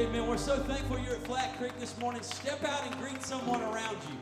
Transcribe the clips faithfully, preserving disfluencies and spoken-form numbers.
Amen. We're so thankful you're at Flat Creek this morning. Step out and greet someone around you.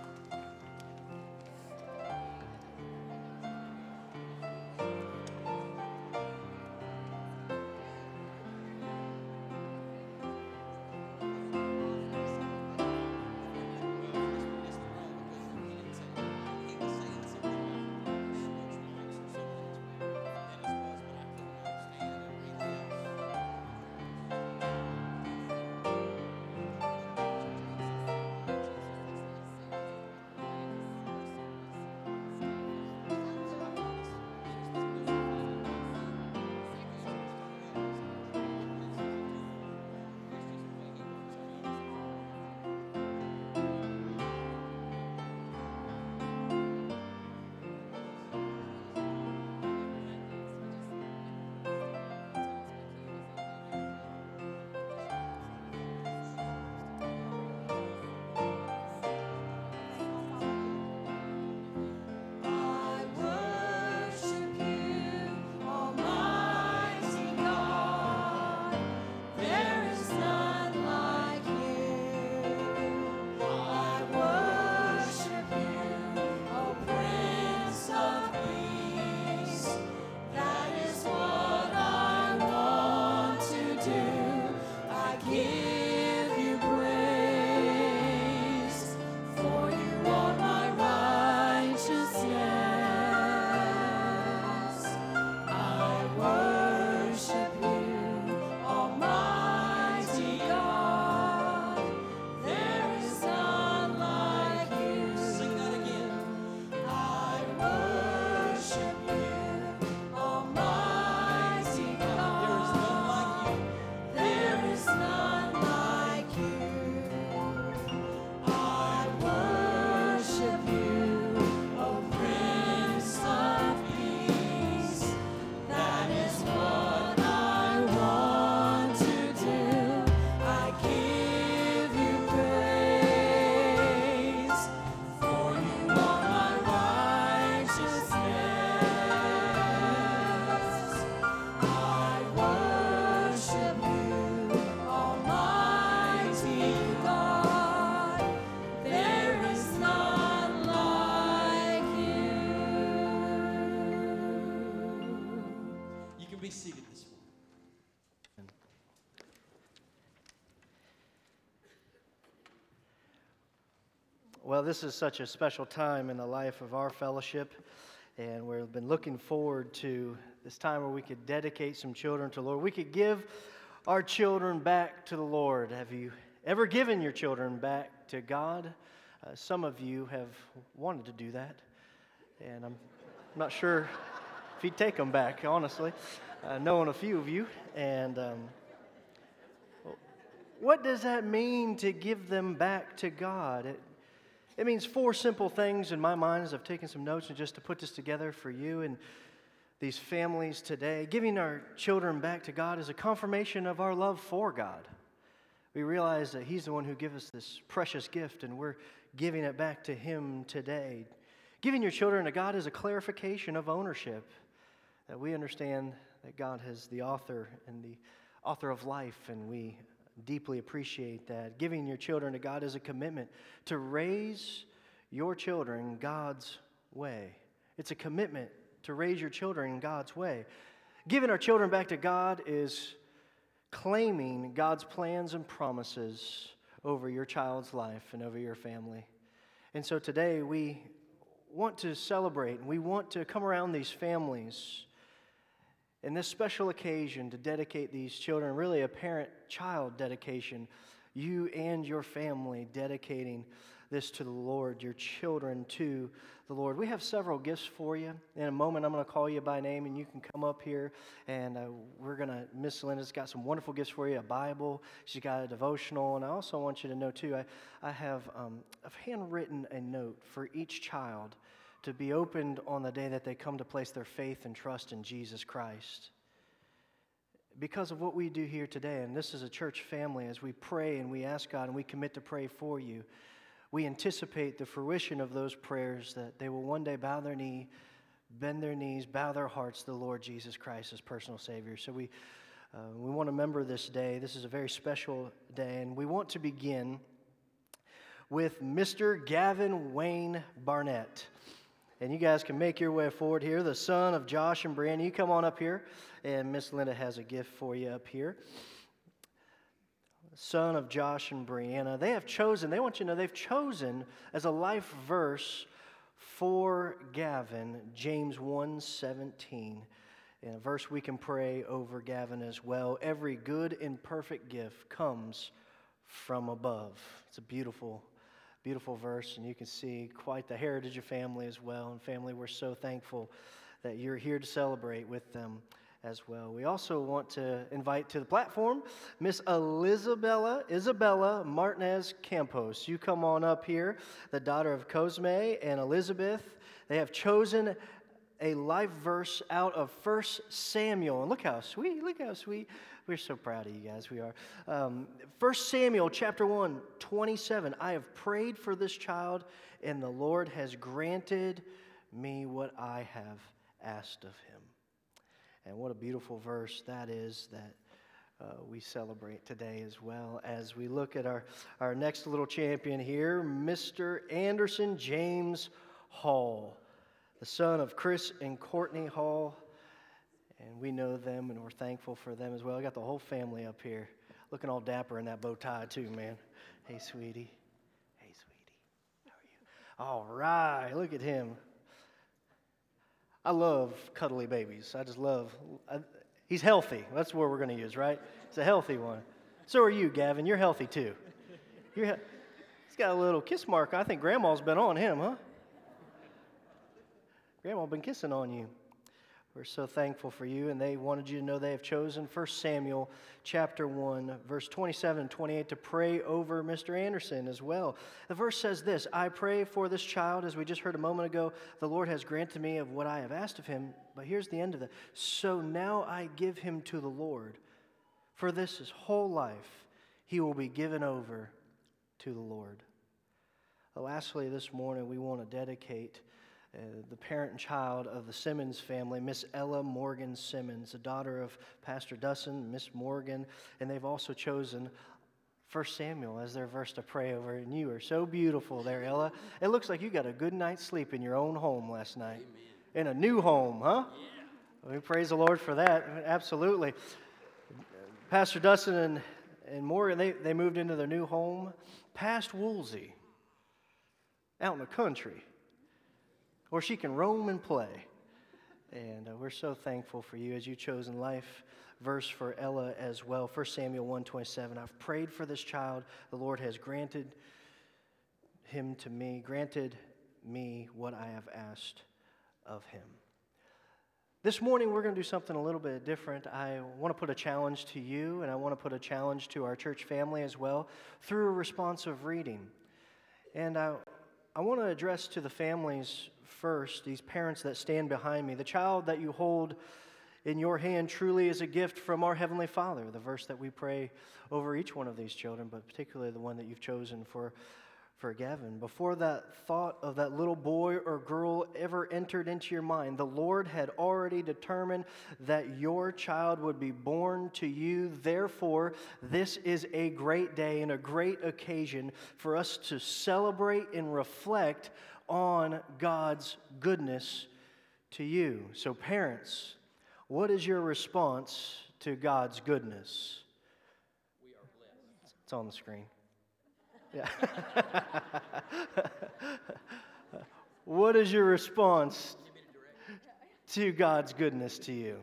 Be seated this morning. Well, this is such a special time in the life of our fellowship, and we've been looking forward to this time where we could dedicate some children to the Lord. We could give our children back to the Lord. Have you ever given your children back to God? Uh, some of you have wanted to do that, and I'm not sure if you'd take them back, honestly. Uh, knowing a few of you, and um, what does that mean to give them back to God? It, it means four simple things in my mind as I've taken some notes and just to put this together for you and these families today. Giving our children back to God is a confirmation of our love for God. We realize that He's the one who gives us this precious gift, and we're giving it back to Him today. Giving your children to God is a clarification of ownership, that we understand that God is the author and the author of life, and we deeply appreciate that. Giving your children to God is a commitment to raise your children God's way. It's a commitment to raise your children in God's way. Giving our children back to God is claiming God's plans and promises over your child's life and over your family. And so today we want to celebrate, and we want to come around these families in this special occasion to dedicate these children, really a parent-child dedication, you and your family dedicating this to the Lord, your children to the Lord. We have several gifts for you. In a moment, I'm going to call you by name, and you can come up here, and uh, we're going to, Miss Linda's got some wonderful gifts for you, a Bible, she's got a devotional, and I also want you to know, too, I, I have um, I've handwritten a note for each child to be opened on the day that they come to place their faith and trust in Jesus Christ. Because of what we do here today, and this is a church family, as we pray and we ask God and we commit to pray for you, we anticipate the fruition of those prayers, that they will one day bow their knee, bend their knees, bow their hearts to the Lord Jesus Christ as personal Savior. So we Uh, we want to remember this day. This is a very special day, and we want to begin with Mister Gavin Wayne Barnett. And you guys can make your way forward here, the son of Josh and Brianna. You come on up here, and Miss Linda has a gift for you up here. Son of Josh and Brianna. They have chosen, they want you to know, they've chosen as a life verse for Gavin, James one seventeen. And a verse we can pray over Gavin as well. Every good and perfect gift comes from above. It's a beautiful, beautiful verse, and you can see quite the heritage of family as well. And family, we're so thankful that you're here to celebrate with them as well. We also want to invite to the platform Miss Elizabella, Isabella Martinez Campos. You come on up here, the daughter of Cosme and Elizabeth. They have chosen a life verse out of First Samuel. And look how sweet, look how sweet. We're so proud of you guys, we are. Um, First Samuel chapter one, twenty-seven. I have prayed for this child, and the Lord has granted me what I have asked of him. And what a beautiful verse that is that uh, we celebrate today as well as we look at our, our next little champion here, Mister Anderson James Hall, the son of Chris and Courtney Hall, and we know them and we're thankful for them as well. I got the whole family up here, looking all dapper in that bow tie too, man. Hey, sweetie. Hey, sweetie. How are you? All right, look at him. I love cuddly babies. I just love, I, he's healthy. That's what we're going to use, right? It's a healthy one. So are you, Gavin. You're healthy too. You're, he's got a little kiss mark. I think Grandma's been on him, huh? Grandma been kissing on you. We're so thankful for you, and they wanted you to know they have chosen First Samuel chapter one, verse twenty-seven and twenty-eight to pray over Mister Anderson as well. The verse says this, I pray for this child, as we just heard a moment ago, the Lord has granted me of what I have asked of him. But here's the end of it. So now I give him to the Lord. For this his whole life he will be given over to the Lord. Lastly, this morning we want to dedicate Uh, the parent and child of the Simmons family, Miss Ella Morgan Simmons, the daughter of Pastor Dustin, Miss Morgan, and they've also chosen First Samuel as their verse to pray over. And you are so beautiful there, Ella. It looks like you got a good night's sleep in your own home last night. Amen. In a new home, huh? Yeah. We praise the Lord for that. Absolutely. Pastor Dustin and, and Morgan, they, they moved into their new home past Woolsey, out in the country, or she can roam and play. And uh, we're so thankful for you as you've chosen life verse for Ella as well. First Samuel one twenty-seven. I've prayed for this child. The Lord has granted him to me, granted me what I have asked of him. This morning we're going to do something a little bit different. I want to put a challenge to you, and I want to put a challenge to our church family as well through a responsive reading. And I, I want to address to the families first, these parents that stand behind me. The child that you hold in your hand truly is a gift from our Heavenly Father, the verse that we pray over each one of these children, but particularly the one that you've chosen for, for Gavin. Before that thought of that little boy or girl ever entered into your mind, the Lord had already determined that your child would be born to you. Therefore, this is a great day and a great occasion for us to celebrate and reflect on God's goodness to you. So parents, what is your response to God's goodness? We are blessed. It's on the screen. Yeah. What is your response to God's goodness to you?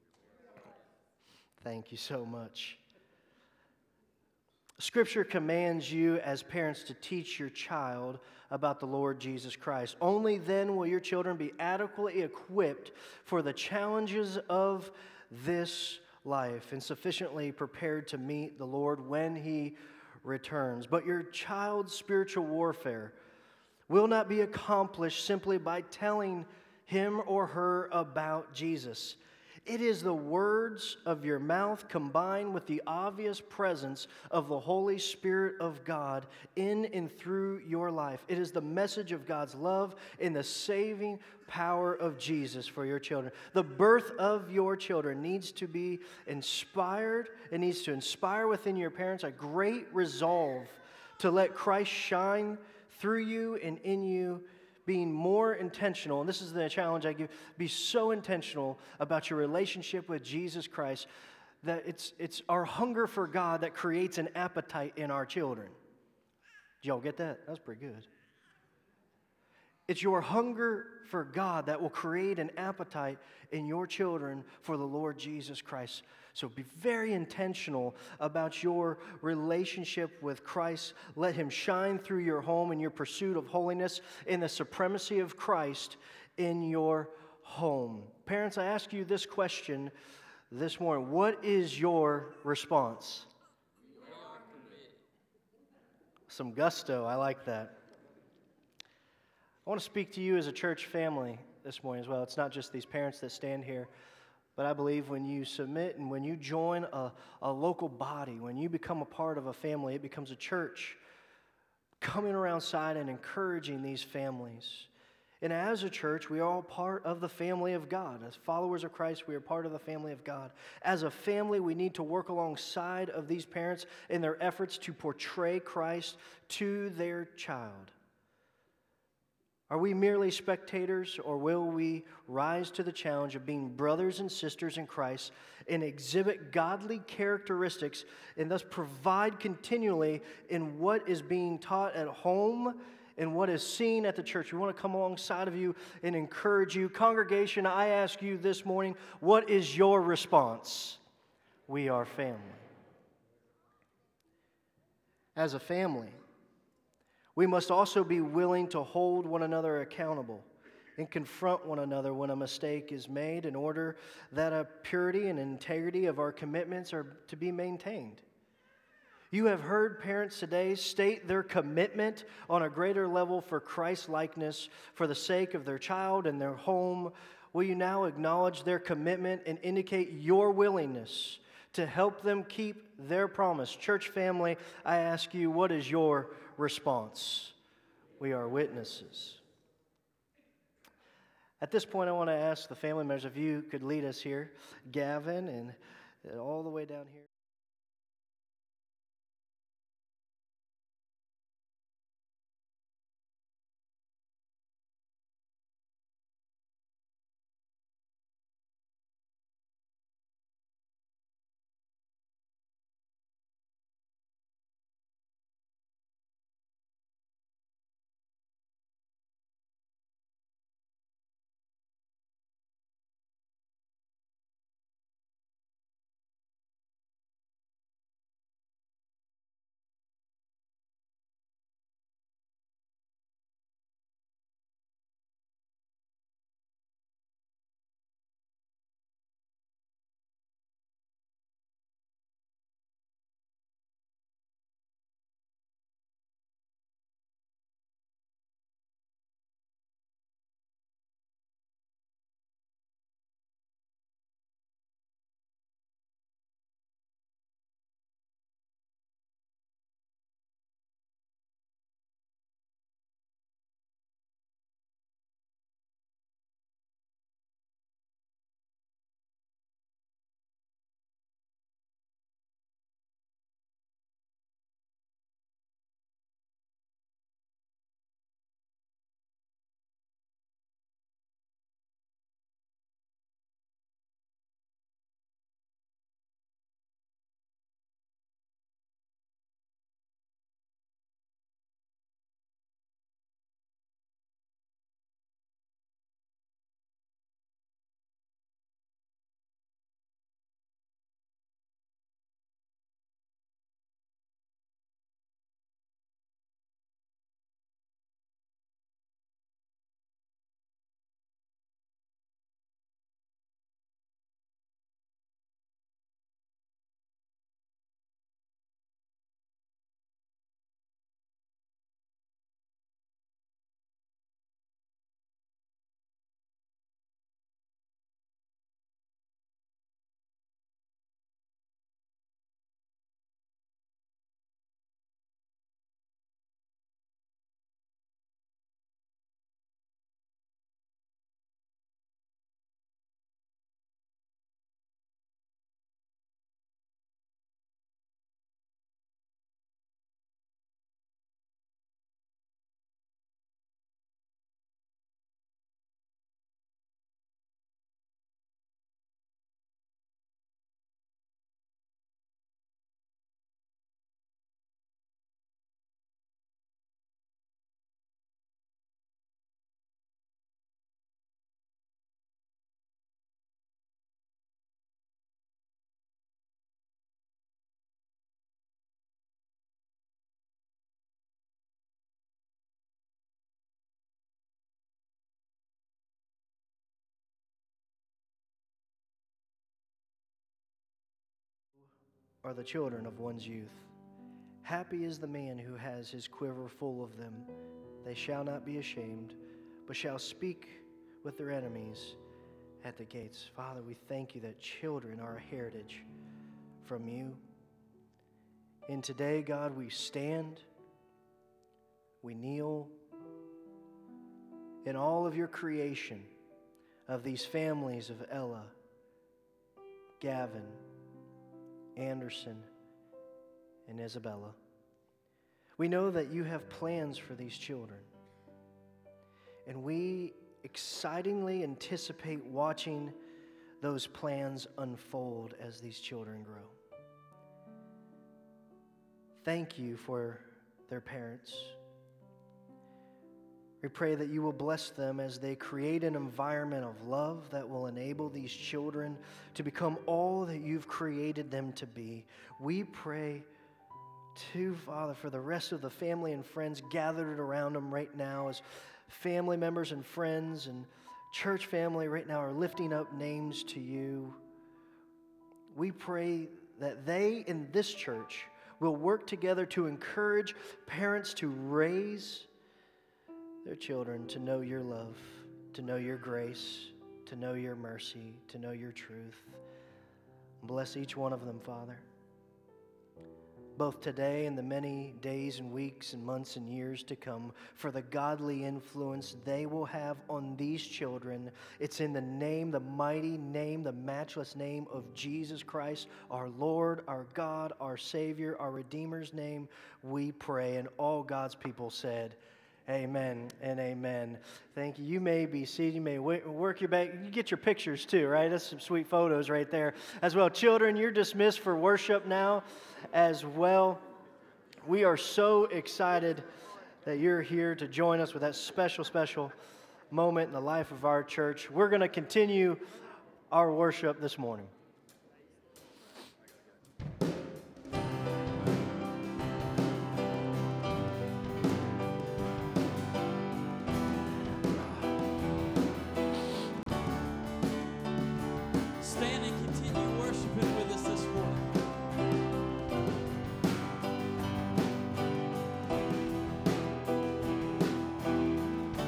Thank you so much. Scripture commands you as parents to teach your child about the Lord Jesus Christ. Only then will your children be adequately equipped for the challenges of this life and sufficiently prepared to meet the Lord when He returns. But your child's spiritual warfare will not be accomplished simply by telling him or her about Jesus. It is the words of your mouth combined with the obvious presence of the Holy Spirit of God in and through your life. It is the message of God's love and the saving power of Jesus for your children. The birth of your children needs to be inspired. It needs to inspire within your parents a great resolve to let Christ shine through you and in you, being more intentional, and this is the challenge I give, be so intentional about your relationship with Jesus Christ that it's, it's our hunger for God that creates an appetite in our children. Did y'all get that? That was pretty good. It's your hunger for God that will create an appetite in your children for the Lord Jesus Christ. So be very intentional about your relationship with Christ. Let Him shine through your home in your pursuit of holiness, in the supremacy of Christ in your home. Parents, I ask you this question this morning. What is your response? Some gusto. I like that. I want to speak to you as a church family this morning as well. It's not just these parents that stand here, but I believe when you submit and when you join a, a local body, when you become a part of a family, it becomes a church coming around side and encouraging these families. And as a church, we are all part of the family of God. As followers of Christ, we are part of the family of God. As a family, we need to work alongside of these parents in their efforts to portray Christ to their child. Are we merely spectators, or will we rise to the challenge of being brothers and sisters in Christ and exhibit godly characteristics and thus provide continually in what is being taught at home and what is seen at the church? We want to come alongside of you and encourage you. Congregation, I ask you this morning, what is your response? We are family. As a family, we must also be willing to hold one another accountable and confront one another when a mistake is made in order that a purity and integrity of our commitments are to be maintained. You have heard parents today state their commitment on a greater level for Christ's likeness for the sake of their child and their home. Will you now acknowledge their commitment and indicate your willingness to help them keep their promise? Church family, I ask you, what is your response? We are witnesses. At this point, I want to ask the family members if you could lead us here. Gavin, and all the way down here. are the children of one's youth. Happy is the man who has his quiver full of them. They shall not be ashamed, but shall speak with their enemies at the gates. Father, we thank you that children are a heritage from you. And today, God, we stand, we kneel in all of your creation of these families of Ella, Gavin, Anderson, and Isabella. We know that you have plans for these children, and we excitingly anticipate watching those plans unfold as these children grow. Thank you for their parents. We pray that you will bless them as they create an environment of love that will enable these children to become all that you've created them to be. We pray, too, Father, for the rest of the family and friends gathered around them right now, as family members and friends and church family right now are lifting up names to you. We pray that they in this church will work together to encourage parents to raise their children to know your love, to know your grace, to know your mercy, to know your truth. Bless each one of them, Father, both today and the many days and weeks and months and years to come, for the godly influence they will have on these children. It's in the name, the mighty name, the matchless name of Jesus Christ, our Lord, our God, our Savior, our Redeemer's name, we pray. And all God's people said, amen and amen. Thank you. You may be seated. You may work your back. You get your pictures too, right? That's some sweet photos right there as well. Children, you're dismissed for worship now as well. We are so excited that you're here to join us with that special, special moment in the life of our church. We're going to continue our worship this morning. Stand and continue worshiping with us this morning.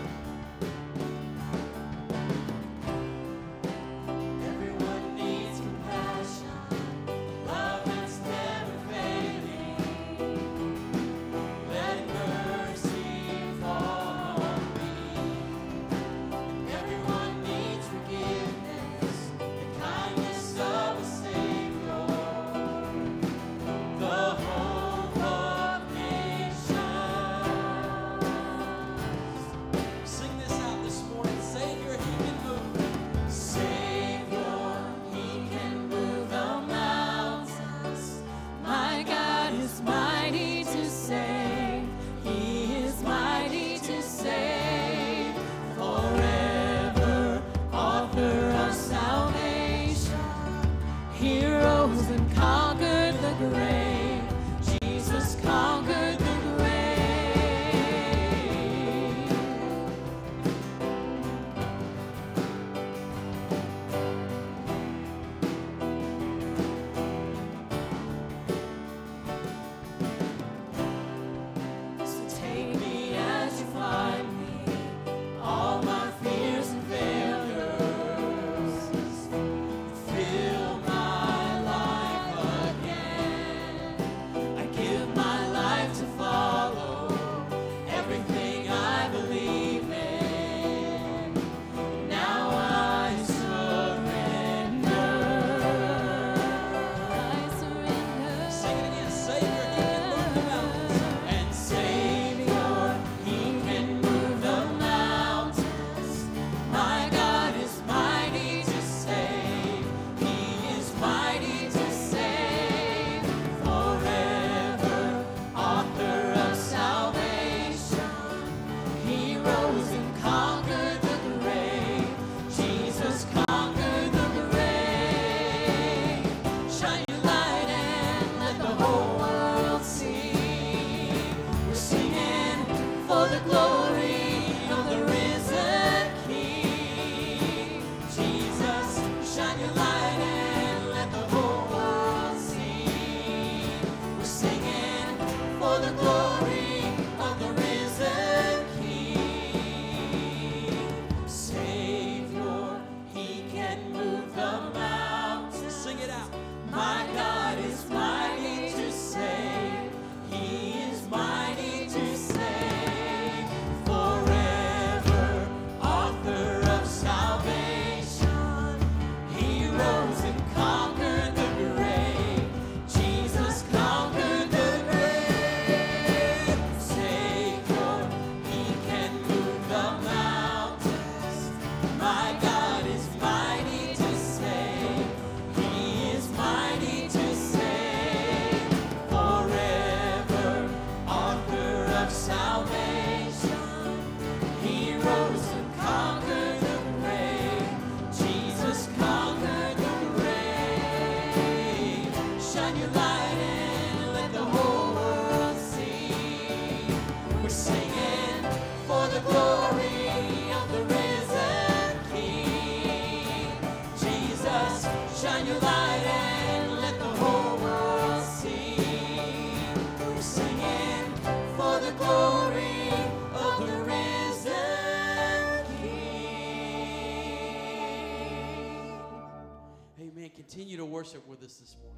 Everyone needs the glory of the risen King. Savior, He can move the mountains. Sing it out. My God is mighty to save. He is mighty to save. Forever, author of salvation. He rose and conquered the grave. Jesus conquered the grave. Savior, He can move the mountains. My God is mighty to save. He is mighty to save. Forever, author of salvation. He rose and conquered the grave. Jesus conquered the grave. Shine your light and let the whole world see. We're singing for the glory of the risen King. Jesus, shine your light and let the whole world see. We're singing for the glory of the risen King. Amen. Continue to worship with us this morning.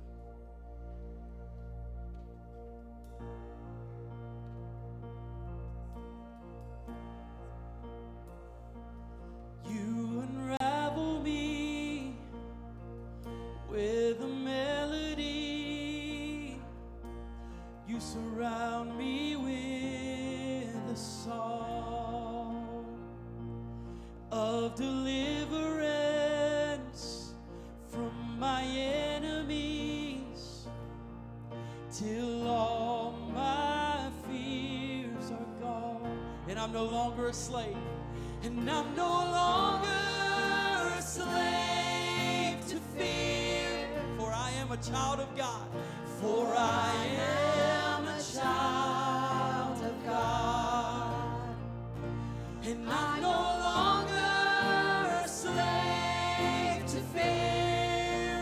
You unravel me with a melody. You surround me with a song of deliverance from my enemies, till all my fears are gone. And I'm no longer a slave. And I'm no longer a slave to fear, for I am a child of God. For I am a child of God. And I'm no longer a slave to fear,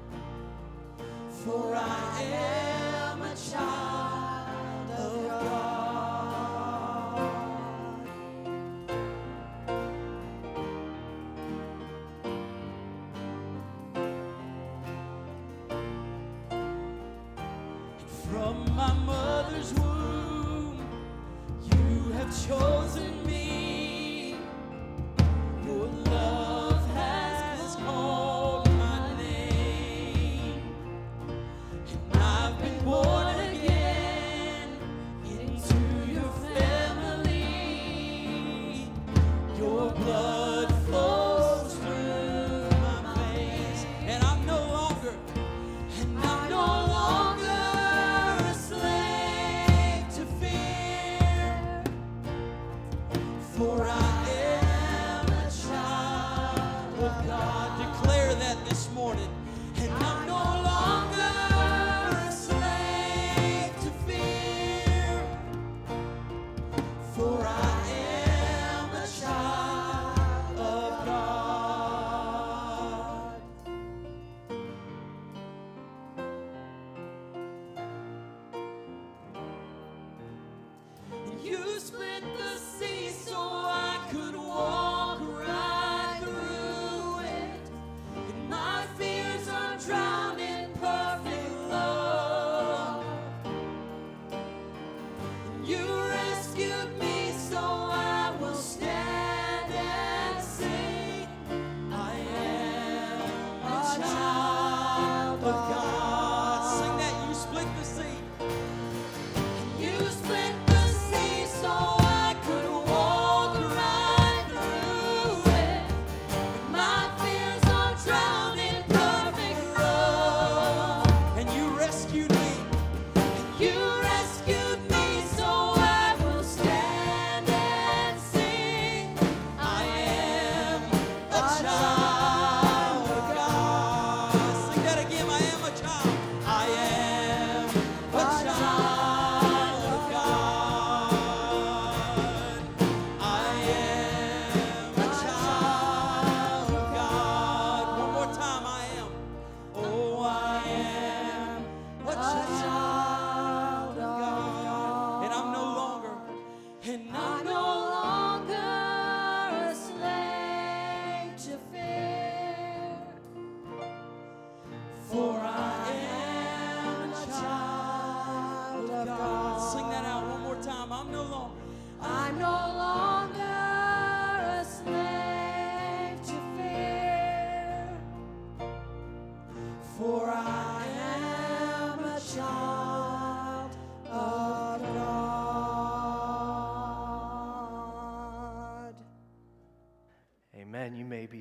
for I am a child of God. From my mother's womb, you have chosen me. Your love has called my name, and I've been born again into your family. Your blood flows through my veins, and I'm no longer, and I'm no longer a slave to fear, for I am a child of God. Declare that this morning. And I'm no longer a slave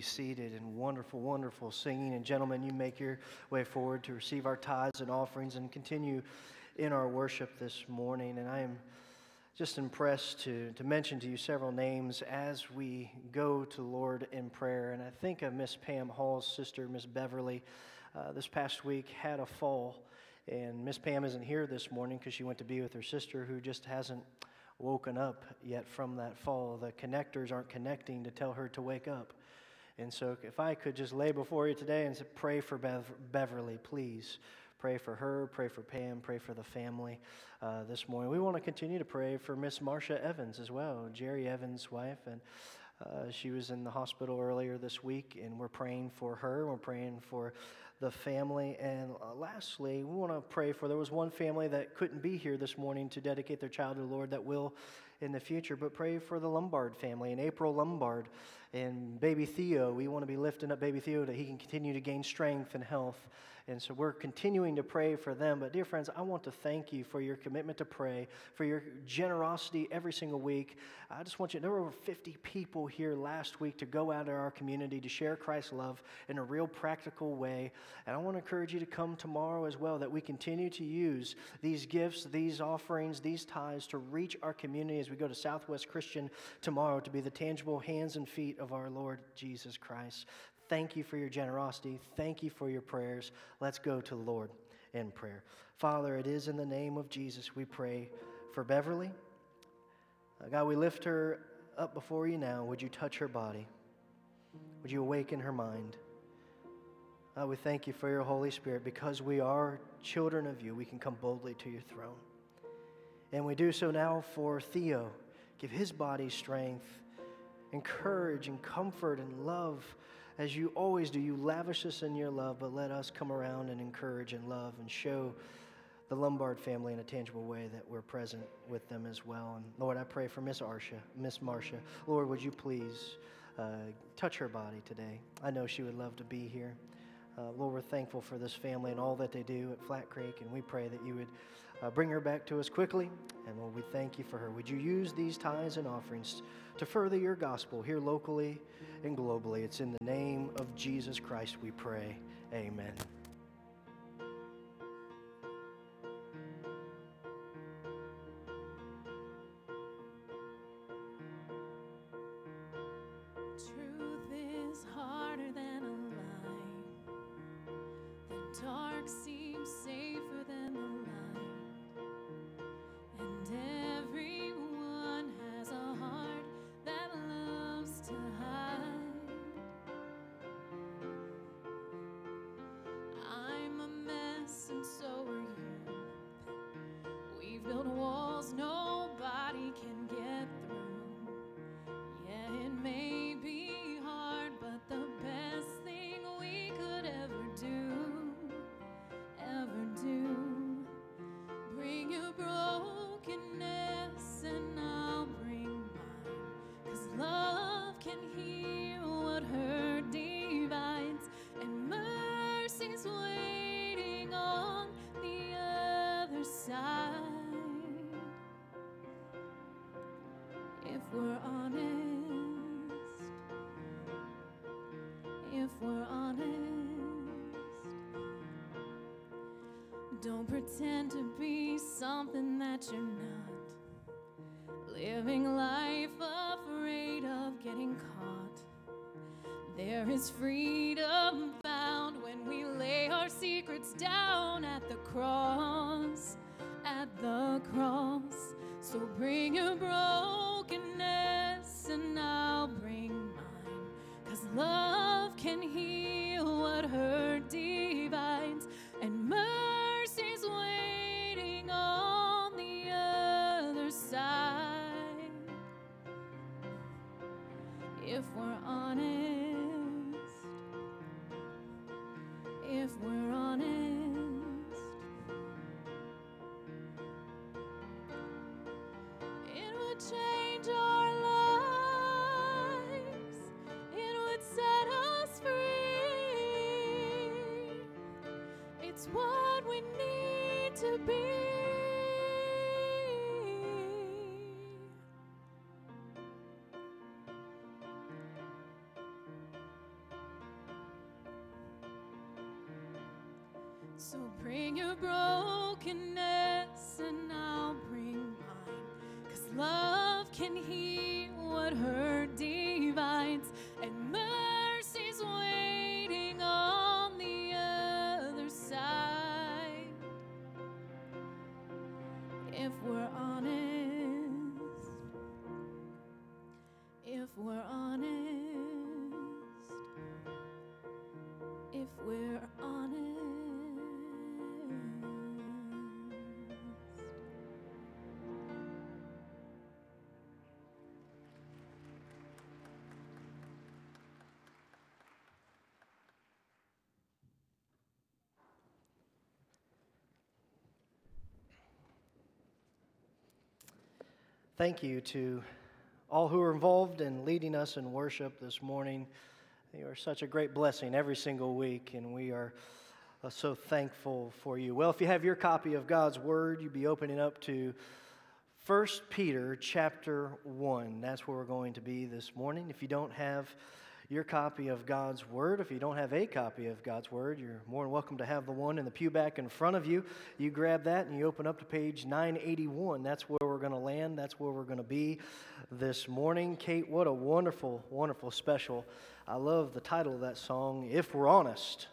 seated in wonderful, wonderful singing. And gentlemen, you make your way forward to receive our tithes and offerings and continue in our worship this morning. And I am just impressed to, to mention to you several names as we go to the Lord in prayer. And I think of Miss Pam Hall's sister, Miss Beverly, uh, this past week had a fall. And Miss Pam isn't here this morning because she went to be with her sister who just hasn't woken up yet from that fall. The connectors aren't connecting to tell her to wake up. And so if I could just lay before you today and say, pray for Bev- Beverly, please. Pray for her, pray for Pam, pray for the family uh, this morning. We want to continue to pray for Miss Marcia Evans as well, Jerry Evans' wife, and uh, she was in the hospital earlier this week, and we're praying for her. We're praying for the family. And uh, lastly, we want to pray for, there was one family that couldn't be here this morning to dedicate their child to the Lord that will in the future, but pray for the Lombard family and April Lombard and baby Theo. We want to be lifting up baby Theo that he can continue to gain strength and health. And so we're continuing to pray for them. But dear friends, I want to thank you for your commitment to pray, for your generosity every single week. I just want you to know there were over fifty people here last week to go out in our community to share Christ's love in a real practical way. And I want to encourage you to come tomorrow as well, that we continue to use these gifts, these offerings, these tithes to reach our community as we go to Southwest Christian tomorrow to be the tangible hands and feet of our Lord Jesus Christ. Thank you for your generosity. Thank you for your prayers. Let's go to the Lord in prayer. Father, it is in the name of Jesus we pray for Beverly. Uh, God, we lift her up before you now. Would you touch her body? Would you awaken her mind? Uh, we thank you for your Holy Spirit. Because we are children of you, we can come boldly to your throne. And we do so now for Theo. Give his body strength, encourage and comfort and love. As you always do, you lavish us in your love, but let us come around and encourage and love and show the Lombard family in a tangible way that we're present with them as well. And Lord, I pray for Miss Arsha, Miss Marcia. Lord, would you please uh, touch her body today? I know she would love to be here. Uh, Lord, we're thankful for this family and all that they do at Flat Creek, and we pray that you would uh, bring her back to us quickly. And Lord, we thank you for her. Would you use these tithes and offerings to further your gospel here locally and globally? It's in the name of Jesus Christ we pray. Amen. Truth is harder than a lie. The dark seems safer than the light. And everyone has a heart that loves to hide. I'm a mess and so are you. We've built walls nobody can get through. Yeah, it may be hard, but the best thing we could ever do, ever do. Bring your brokenness and I'll bring mine. 'Cause love can heal what hurt divides, and mercy's waiting on the other side. If we're honest, if we're honest, don't pretend to be something that you're not. Living life afraid of getting caught. There is freedom found when we lay our secrets down at the cross, at the cross. So bring your brokenness and I'll bring mine. 'Cause love can heal what hurt divides, and mercy's waiting on the other side. If we're honest, if we're honest, it would change our lives. It would set us free. It's what we need to be. So bring your brokenness and I'll bring mine. 'Cause love can heal what hurt divides, and mercy's waiting on the other side. If we're honest, if we're honest, if we're honest. Thank you to all who are involved in leading us in worship this morning. You are such a great blessing every single week, and we are uh, so thankful for you. Well, if you have your copy of God's Word, you'd be opening up to First Peter chapter one. That's where we're going to be this morning. If you don't have your copy of God's Word, if you don't have a copy of God's Word, you're more than welcome to have the one in the pew back in front of you. You grab that and you open up to page nine eighty-one. That's where we're going to land. That's where we're going to be this morning. Kate, what a wonderful, wonderful special. I love the title of that song, If We're Honest.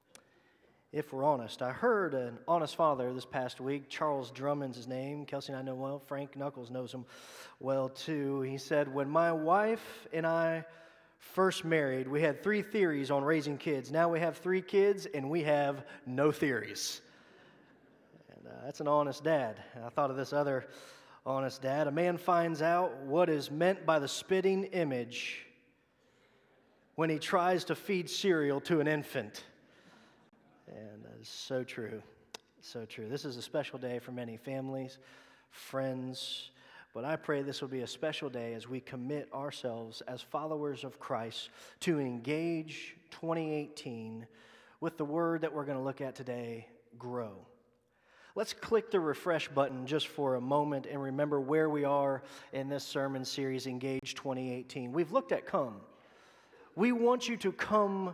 If we're honest. I heard an honest father this past week. Charles Drummond's his name. Kelsey and I know well. Frank Knuckles knows him well too. He said, when my wife and I first married, we had three theories on raising kids. Now we have three kids and we have no theories. And uh, that's an honest dad. And I thought of this other honest dad. A man finds out what is meant by the spitting image when he tries to feed cereal to an infant. And that is so true, so true. This is a special day for many families, friends, but I pray this will be a special day as we commit ourselves as followers of Christ to engage twenty eighteen with the word that we're going to look at today, grow. Let's click the refresh button just for a moment and remember where we are in this sermon series, Engage twenty eighteen. We've looked at come. We want you to come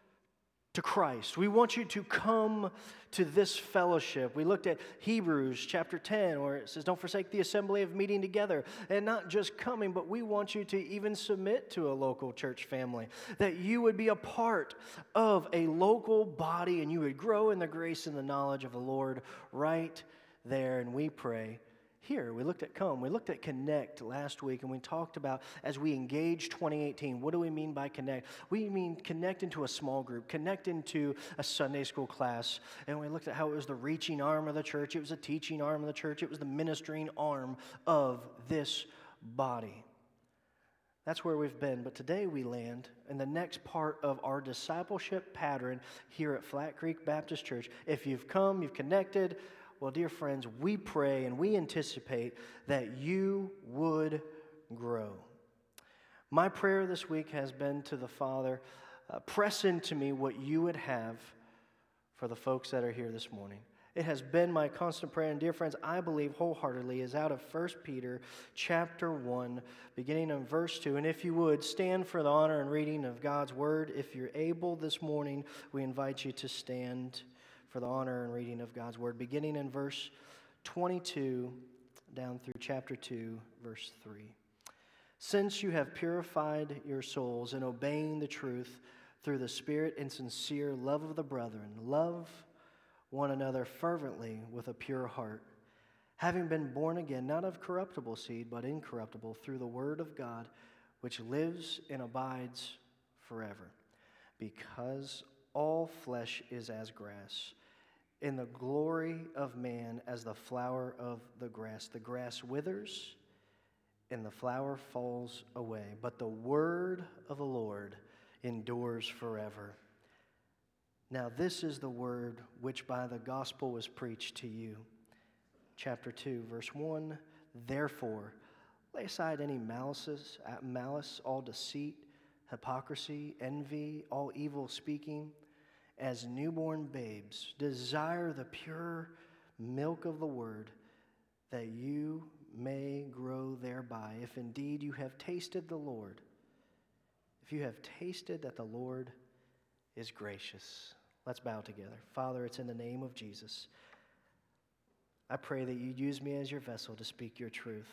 to Christ. We want you to come to this fellowship. We looked at Hebrews chapter ten, where it says, don't forsake the assembly of meeting together. And not just coming, but we want you to even submit to a local church family, that you would be a part of a local body and you would grow in the grace and the knowledge of the Lord right there. And we pray here. We looked at come. We looked at connect last week, and we talked about as we engage twenty eighteen, what do we mean by connect? We mean connect into a small group, connect into a Sunday school class, and we looked at how it was the reaching arm of the church, it was the teaching arm of the church, it was the ministering arm of this body. That's where we've been, but today we land in the next part of our discipleship pattern here at Flat Creek Baptist Church. If you've come, you've connected, well, dear friends, we pray and we anticipate that you would grow. My prayer this week has been to the Father, uh, press into me what you would have for the folks that are here this morning. It has been my constant prayer, and dear friends, I believe wholeheartedly is out of First Peter chapter one, beginning in verse two. And if you would, stand for the honor and reading of God's Word. If you're able this morning, we invite you to stand for the honor and reading of God's Word, beginning in verse twenty-two down through chapter two, verse three. Since you have purified your souls in obeying the truth through the Spirit and sincere love of the brethren, love one another fervently with a pure heart, having been born again, not of corruptible seed, but incorruptible, through the Word of God, which lives and abides forever. Because all flesh is as grass, in the glory of man as the flower of the grass. The grass withers, and the flower falls away, but the word of the Lord endures forever. Now this is the word which by the gospel was preached to you. Chapter two, verse one, therefore, lay aside any malices, malice, all deceit, hypocrisy, envy, all evil speaking. As newborn babes, desire the pure milk of the word, that you may grow thereby, if indeed you have tasted the Lord. If you have tasted that the Lord is gracious. Let's bow together. Father, it's in the name of Jesus. I pray that you'd use me as your vessel to speak your truth.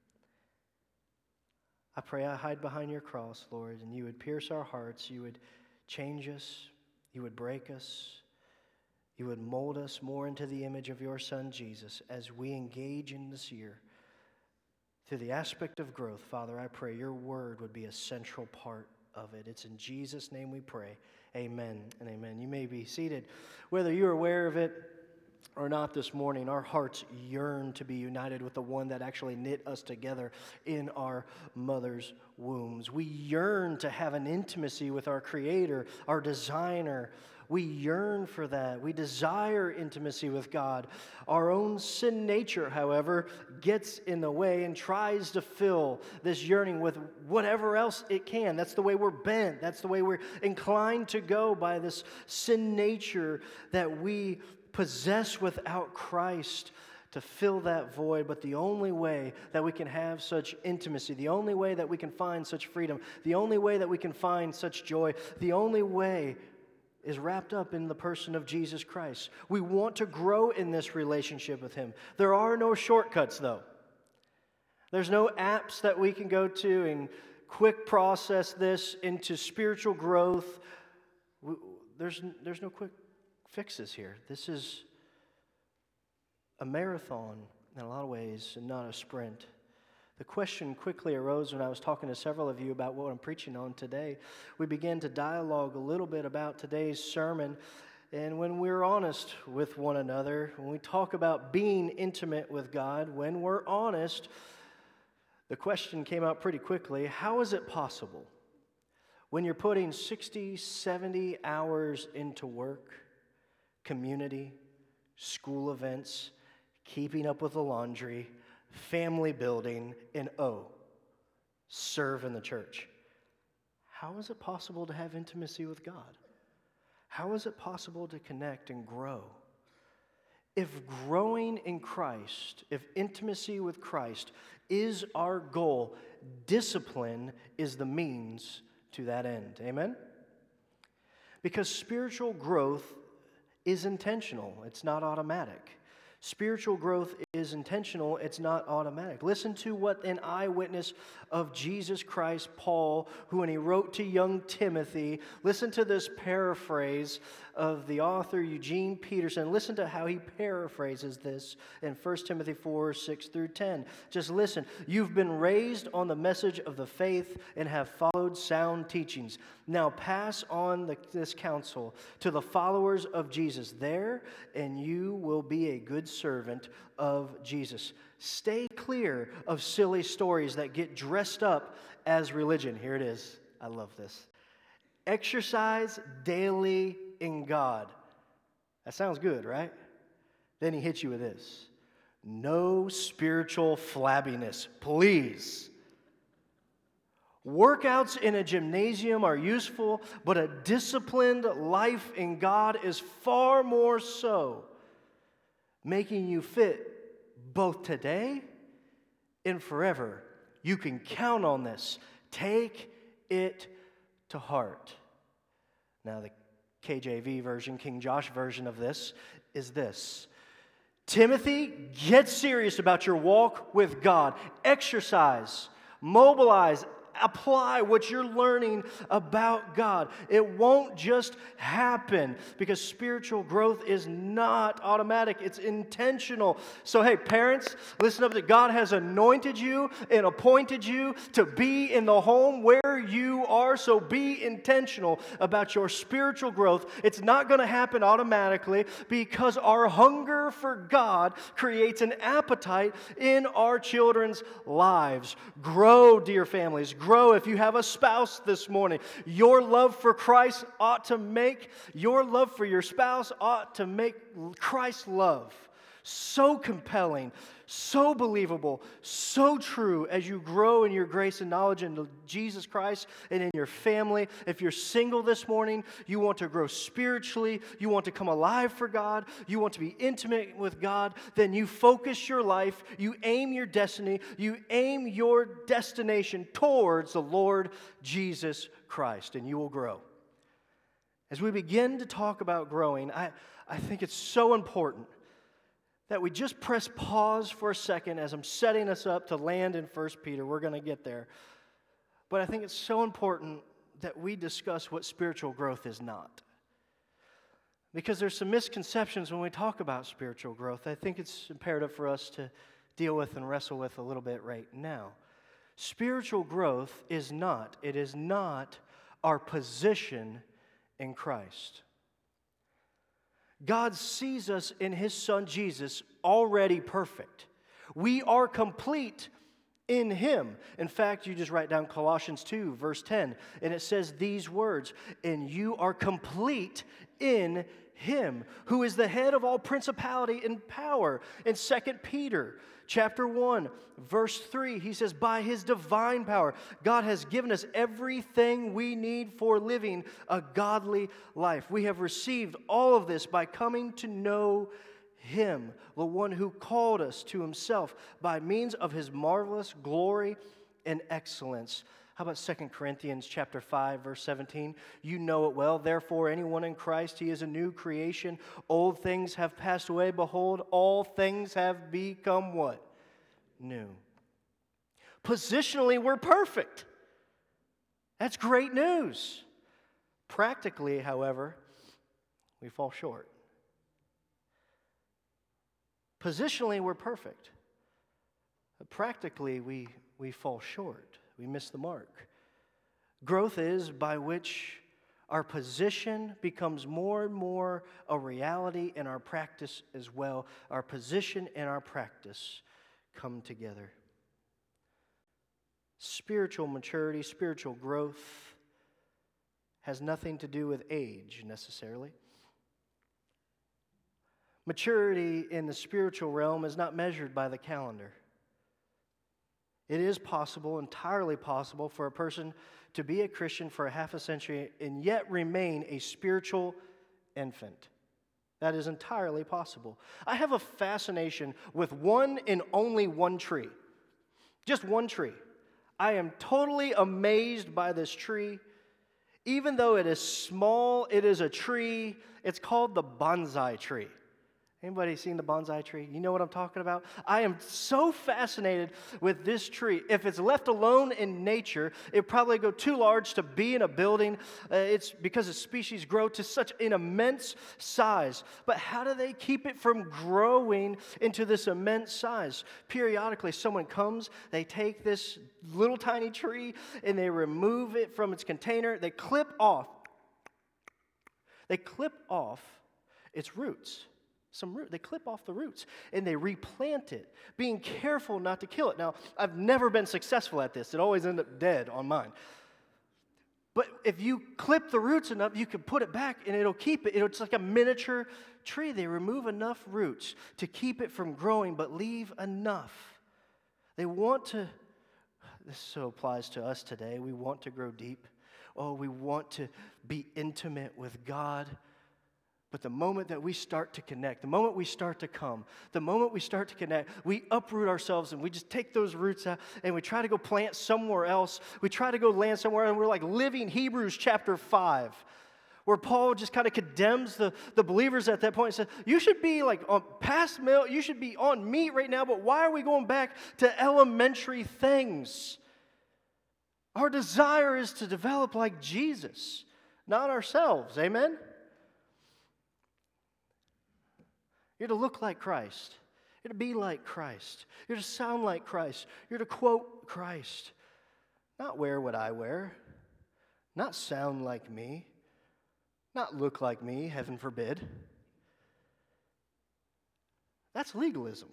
I pray I hide behind your cross, Lord, and you would pierce our hearts. You would change us. You would break us. You would mold us more into the image of your Son, Jesus, as we engage in this year. Through the aspect of growth, Father, I pray your word would be a central part of it. It's in Jesus' name we pray. Amen and amen. You may be seated. Whether you're aware of it or not this morning, our hearts yearn to be united with the one that actually knit us together in our mother's wombs. We yearn to have an intimacy with our Creator, our Designer. We yearn for that. We desire intimacy with God. Our own sin nature, however, gets in the way and tries to fill this yearning with whatever else it can. That's the way we're bent. That's the way we're inclined to go by this sin nature that we possess without Christ to fill that void. But the only way that we can have such intimacy, the only way that we can find such freedom, the only way that we can find such joy, the only way is wrapped up in the person of Jesus Christ. We want to grow in this relationship with Him. There are no shortcuts, though. There's no apps that we can go to and quick process this into spiritual growth. There's, there's no quick fixes here. This is a marathon in a lot of ways and not a sprint. The question quickly arose when I was talking to several of you about what I'm preaching on today. We began to dialogue a little bit about today's sermon, and when we're honest with one another, when we talk about being intimate with God, when we're honest, the question came out pretty quickly: how is it possible when you're putting sixty, seventy hours into work, community, school events, keeping up with the laundry, family building, and oh, serve in the church? How is it possible to have intimacy with God? How is it possible to connect and grow? If growing in Christ, if intimacy with Christ is our goal, discipline is the means to that end. Amen? Because spiritual growth is intentional. It's not automatic. Spiritual growth is intentional. It's not automatic. Listen to what an eyewitness of Jesus Christ, Paul, who when he wrote to young Timothy, listen to this paraphrase of the author Eugene Peterson. Listen to how he paraphrases this in First Timothy four, six through ten. Just listen. You've been raised on the message of the faith and have followed sound teachings. Now pass on the, this counsel to the followers of Jesus there, and you will be a good servant of Jesus. Stay clear of silly stories that get dressed up as religion. Here it is. I love this. Exercise daily in God. That sounds good, right? Then he hits you with this. No spiritual flabbiness, please. Workouts in a gymnasium are useful, but a disciplined life in God is far more so, making you fit both today and forever. You can count on this. Take it to heart. Now, the K J V version, King Josh version of this is this. Timothy, get serious about your walk with God. Exercise, mobilize, apply what you're learning about God. It won't just happen because spiritual growth is not automatic. It's intentional. So, hey, parents, listen up that God has anointed you and appointed you to be in the home where you are. So be intentional about your spiritual growth. It's not going to happen automatically because our hunger for God creates an appetite in our children's lives. Grow, dear families. Grow. If you have a spouse this morning, your love for Christ ought to make, your love for your spouse ought to make Christ's love so compelling, so believable, so true as you grow in your grace and knowledge in Jesus Christ and in your family. If you're single this morning, you want to grow spiritually, you want to come alive for God, you want to be intimate with God, then you focus your life, you aim your destiny, you aim your destination towards the Lord Jesus Christ, and you will grow. As we begin to talk about growing, I, I think it's so important that we just press pause for a second as I'm setting us up to land in First Peter. We're going to get there. But I think it's so important that we discuss what spiritual growth is not. Because there's some misconceptions when we talk about spiritual growth. I think it's imperative for us to deal with and wrestle with a little bit right now. Spiritual growth is not, it is not our position in Christ. God sees us in His Son Jesus already perfect. We are complete in Him. In fact, you just write down Colossians two, verse ten, and it says these words, "And you are complete in Him, who is the head of all principality and power." In Second Peter chapter one, verse three, he says, "By His divine power, God has given us everything we need for living a godly life." We have received all of this by coming to know Him, the one who called us to Himself by means of His marvelous glory and excellence. How about Second Corinthians chapter five, verse seventeen? You know it well. "Therefore, anyone in Christ, he is a new creation. Old things have passed away. Behold, all things have become" what? New. Positionally, we're perfect. That's great news. Practically, however, we fall short. Positionally, we're perfect. But practically, we, we fall short. We miss the mark. Growth is by which our position becomes more and more a reality in our practice as well. Our position and our practice come together. Spiritual maturity, spiritual growth has nothing to do with age necessarily. Maturity in the spiritual realm is not measured by the calendar. It is possible, entirely possible, for a person to be a Christian for a half a century and yet remain a spiritual infant. That is entirely possible. I have a fascination with one and only one tree. Just one tree. I am totally amazed by this tree. Even though it is small, it is a tree. It's called the bonsai tree. Anybody seen the bonsai tree? You know what I'm talking about? I am so fascinated with this tree. If it's left alone in nature, it'd probably go too large to be in a building. Uh, it's because the species grow to such an immense size. But how do they keep it from growing into this immense size? Periodically, someone comes, they take this little tiny tree, and they remove it from its container. They clip off. They clip off its roots. Some root. They clip off the roots and they replant it, being careful not to kill it. Now, I've never been successful at this. It always ends up dead on mine. But if you clip the roots enough, you can put it back and it'll keep it. It's like a miniature tree. They remove enough roots to keep it from growing, but leave enough. They want to, this so applies to us today, we want to grow deep. Oh, we want to be intimate with God. But the moment that we start to connect, the moment we start to come, the moment we start to connect, we uproot ourselves and we just take those roots out and we try to go plant somewhere else. We try to go land somewhere, and we're like living Hebrews chapter five, where Paul just kind of condemns the, the believers at that point and says, you should be like on past milk, you should be on meat right now, but why are we going back to elementary things? Our desire is to develop like Jesus, not ourselves. Amen? You're to look like Christ. You're to be like Christ. You're to sound like Christ. You're to quote Christ. Not wear what I wear. Not sound like me. Not look like me, heaven forbid. That's legalism.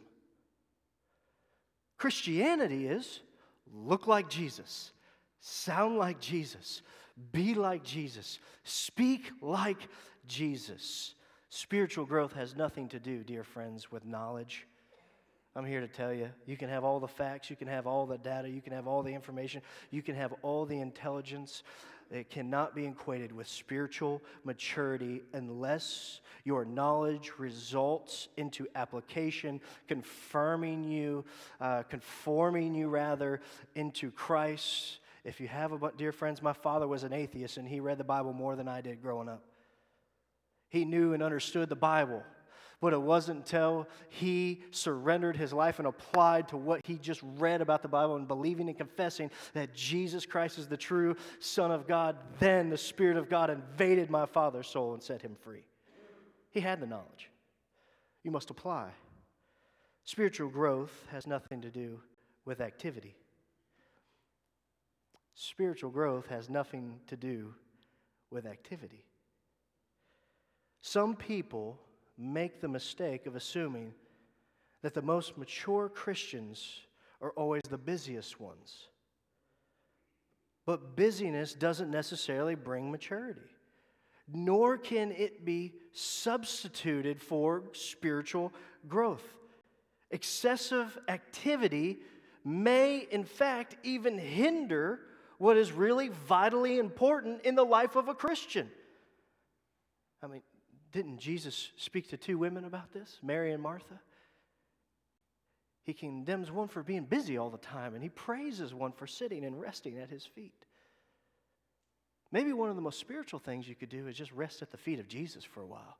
Christianity is look like Jesus. Sound like Jesus. Be like Jesus. Speak like Jesus. Spiritual growth has nothing to do, dear friends, with knowledge. I'm here to tell you, you can have all the facts, you can have all the data, you can have all the information, you can have all the intelligence. It cannot be equated with spiritual maturity unless your knowledge results into application, confirming you, uh, conforming you rather into Christ. If you have a, dear friends, my father was an atheist and he read the Bible more than I did growing up. He knew and understood the Bible. But it wasn't until he surrendered his life and applied to what he just read about the Bible and believing and confessing that Jesus Christ is the true Son of God, then the Spirit of God invaded my father's soul and set him free. He had the knowledge. You must apply. Spiritual growth has nothing to do with activity. Spiritual growth has nothing to do with activity. Some people make the mistake of assuming that the most mature Christians are always the busiest ones. But busyness doesn't necessarily bring maturity, nor can it be substituted for spiritual growth. Excessive activity may, in fact, even hinder what is really vitally important in the life of a Christian. I mean, didn't Jesus speak to two women about this, Mary and Martha? He condemns one for being busy all the time, and he praises one for sitting and resting at his feet. Maybe one of the most spiritual things you could do is just rest at the feet of Jesus for a while.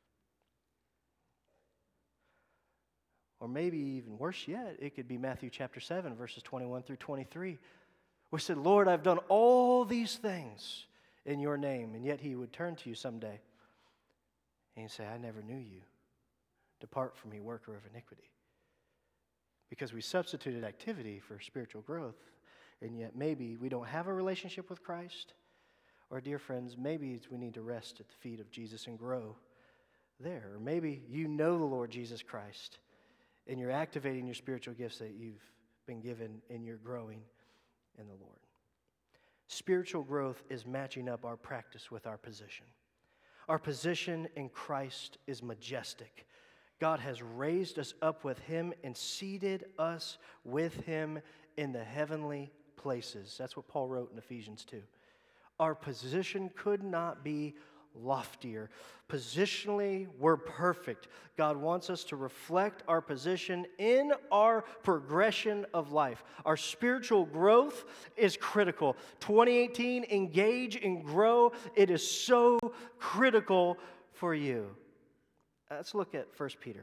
Or maybe even worse yet, it could be Matthew chapter seven, verses twenty-one through twenty-three, where it said, Lord, I've done all these things in your name, and yet he would turn to you someday and he'd say, I never knew you. Depart from me, worker of iniquity. Because we substituted activity for spiritual growth, and yet maybe we don't have a relationship with Christ, or dear friends, maybe we need to rest at the feet of Jesus and grow there. Or maybe you know the Lord Jesus Christ, and you're activating your spiritual gifts that you've been given, and you're growing in the Lord. Spiritual growth is matching up our practice with our position. Our position in Christ is majestic. God has raised us up with him and seated us with him in the heavenly places. That's what Paul wrote in Ephesians two. Our position could not be loftier. Positionally, we're perfect. God wants us to reflect our position in our progression of life. Our spiritual growth is critical. twenty eighteen, engage and grow. It is so critical for you. Let's look at First Peter.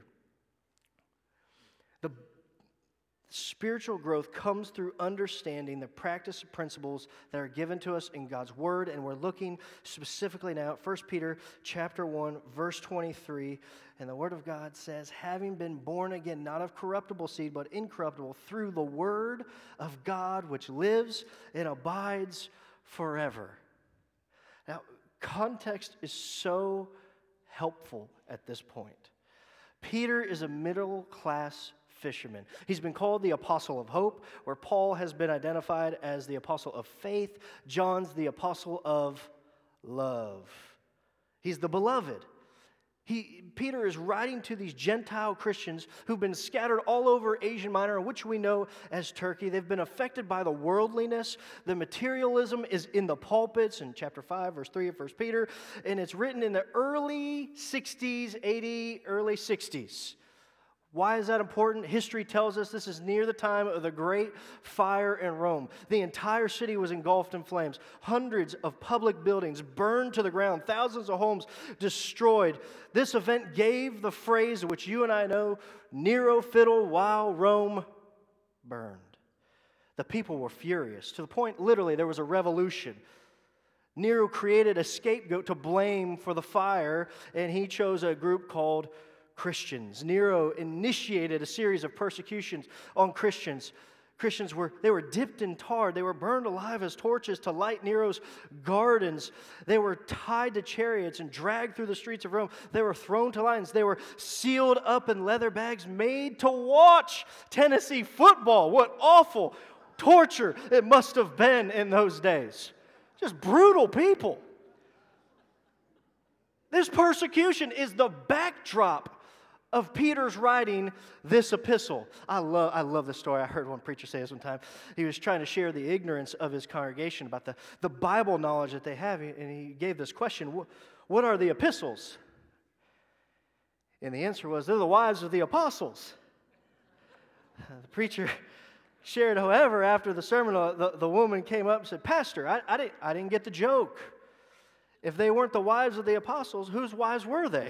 The spiritual growth comes through understanding the practice of principles that are given to us in God's Word, and we're looking specifically now at First Peter chapter one, verse twenty-three, and the Word of God says, having been born again, not of corruptible seed, but incorruptible, through the Word of God, which lives and abides forever. Now, context is so helpful at this point. Peter is a middle-class fisherman. He's been called the apostle of hope, where Paul has been identified as the apostle of faith. John's the apostle of love. He's the beloved. He, Peter is writing to these Gentile Christians who've been scattered all over Asia Minor, which we know as Turkey. They've been affected by the worldliness. The materialism is in the pulpits in chapter five, verse three of First Peter, and it's written in the early sixties, eighty, early sixties. Why is that important? History tells us this is near the time of the Great Fire in Rome. The entire city was engulfed in flames. Hundreds of public buildings burned to the ground. Thousands of homes destroyed. This event gave the phrase which you and I know, Nero fiddled while Rome burned. The people were furious, to the point, literally, there was a revolution. Nero created a scapegoat to blame for the fire, and he chose a group called Christians. Nero initiated a series of persecutions on Christians. Christians were, they were dipped in tar. They were burned alive as torches to light Nero's gardens. They were tied to chariots and dragged through the streets of Rome. They were thrown to lions. They were sealed up in leather bags made to watch Tennessee football. What awful torture it must have been in those days. Just brutal people. This persecution is the backdrop of Peter's writing this epistle. I love, I love this story. I heard one preacher say this one time. He was trying to share the ignorance of his congregation about the, the Bible knowledge that they have, and he gave this question, what are the epistles? And the answer was, they're the wives of the apostles. The preacher shared, however, after the sermon, the, the woman came up and said, Pastor, I, I, didn't, I didn't get the joke. If they weren't the wives of the apostles, whose wives were they?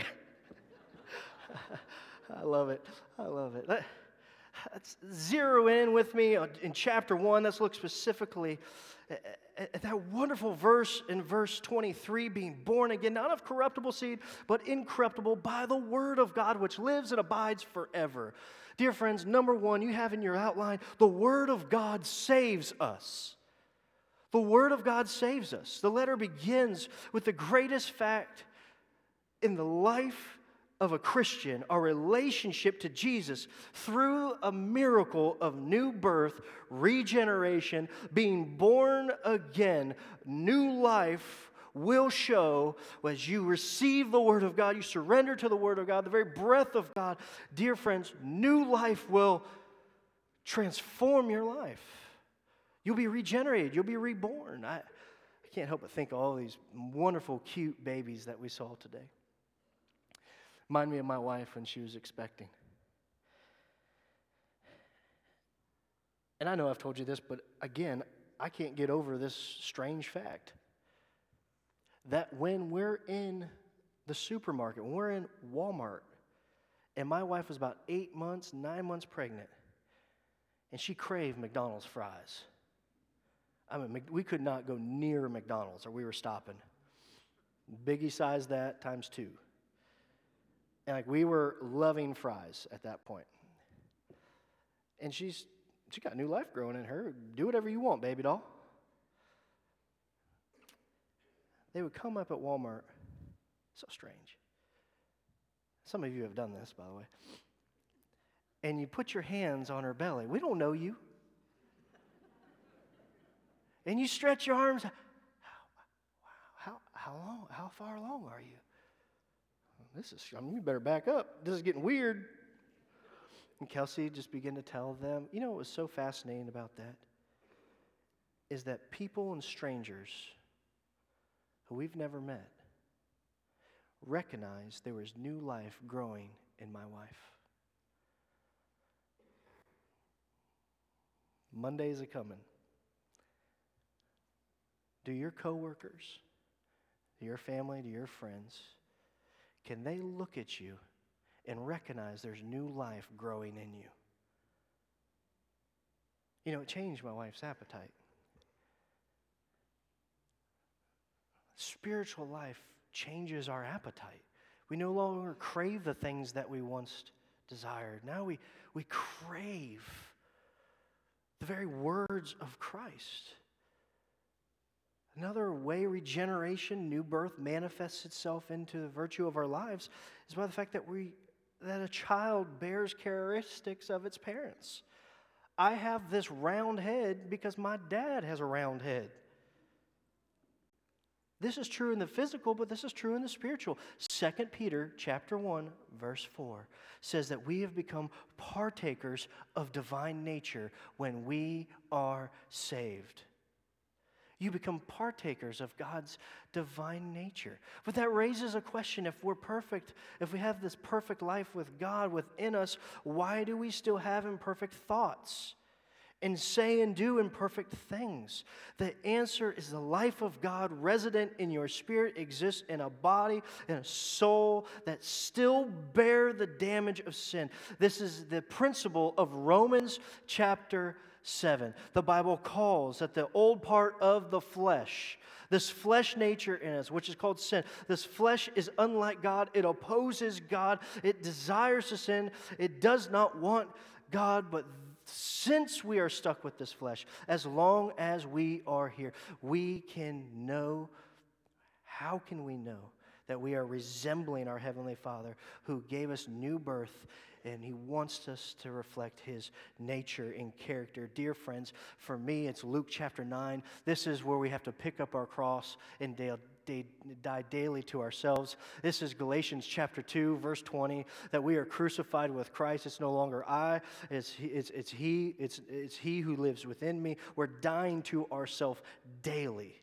I love it. I love it. Let, let's zero in with me in chapter one. Let's look specifically at, at that wonderful verse in verse twenty-three, being born again, not of corruptible seed, but incorruptible by the word of God, which lives and abides forever. Dear friends, number one, you have in your outline, the word of God saves us. The word of God saves us. The letter begins with the greatest fact in the life of a Christian, our relationship to Jesus through a miracle of new birth, regeneration, being born again. New life will show as you receive the Word of God, you surrender to the Word of God, the very breath of God. Dear friends, new life will transform your life. You'll be regenerated. You'll be reborn. I, I can't help but think of all these wonderful, cute babies that we saw today. Remind me of my wife when she was expecting. And I know I've told you this, but again, I can't get over this strange fact that when we're in the supermarket, when we're in Walmart, and my wife was about eight months, nine months pregnant, and she craved McDonald's fries. I mean, we could not go near McDonald's or we were stopping. Biggie sized that times two. And like we were loving fries at that point. And she's she got new life growing in her. Do whatever you want, baby doll. They would come up at Walmart. So strange. Some of you have done this, by the way. And you put your hands on her belly. We don't know you. And you stretch your arms. How, how, how long? How far along are you? This is, I mean, you better back up. This is getting weird. And Kelsey just began to tell them, you know what was so fascinating about that? Is that people and strangers who we've never met recognized there was new life growing in my wife. Mondays are coming. Do your coworkers, do your family, do your friends, can they look at you and recognize there's new life growing in you? You know, it changed my wife's appetite. Spiritual life changes our appetite. We no longer crave the things that we once desired. Now we, we crave the very words of Christ. Another way regeneration, new birth, manifests itself into the virtue of our lives is by the fact that we that a child bears characteristics of its parents. I have this round head because my dad has a round head. This is true in the physical, but this is true in the spiritual. Second Peter chapter one, verse four says that we have become partakers of divine nature when we are saved. You become partakers of God's divine nature. But that raises a question. If we're perfect, if we have this perfect life with God within us, why do we still have imperfect thoughts and say and do imperfect things? The answer is the life of God resident in your spirit exists in a body and a soul that still bear the damage of sin. This is the principle of Romans chapter seven. The Bible calls that the old part of the flesh, this flesh nature in us, which is called sin, this flesh is unlike God. It opposes God. It desires to sin. It does not want God, but since we are stuck with this flesh, as long as we are here, we can know. How can we know that we are resembling our Heavenly Father who gave us new birth, and He wants us to reflect His nature and character? Dear friends, for me, it's Luke chapter nine. This is where we have to pick up our cross and die daily to ourselves. This is Galatians chapter two, verse twenty, that we are crucified with Christ. It's no longer I, it's He, it's, it's he, it's, it's he who lives within me. We're dying to ourselves daily.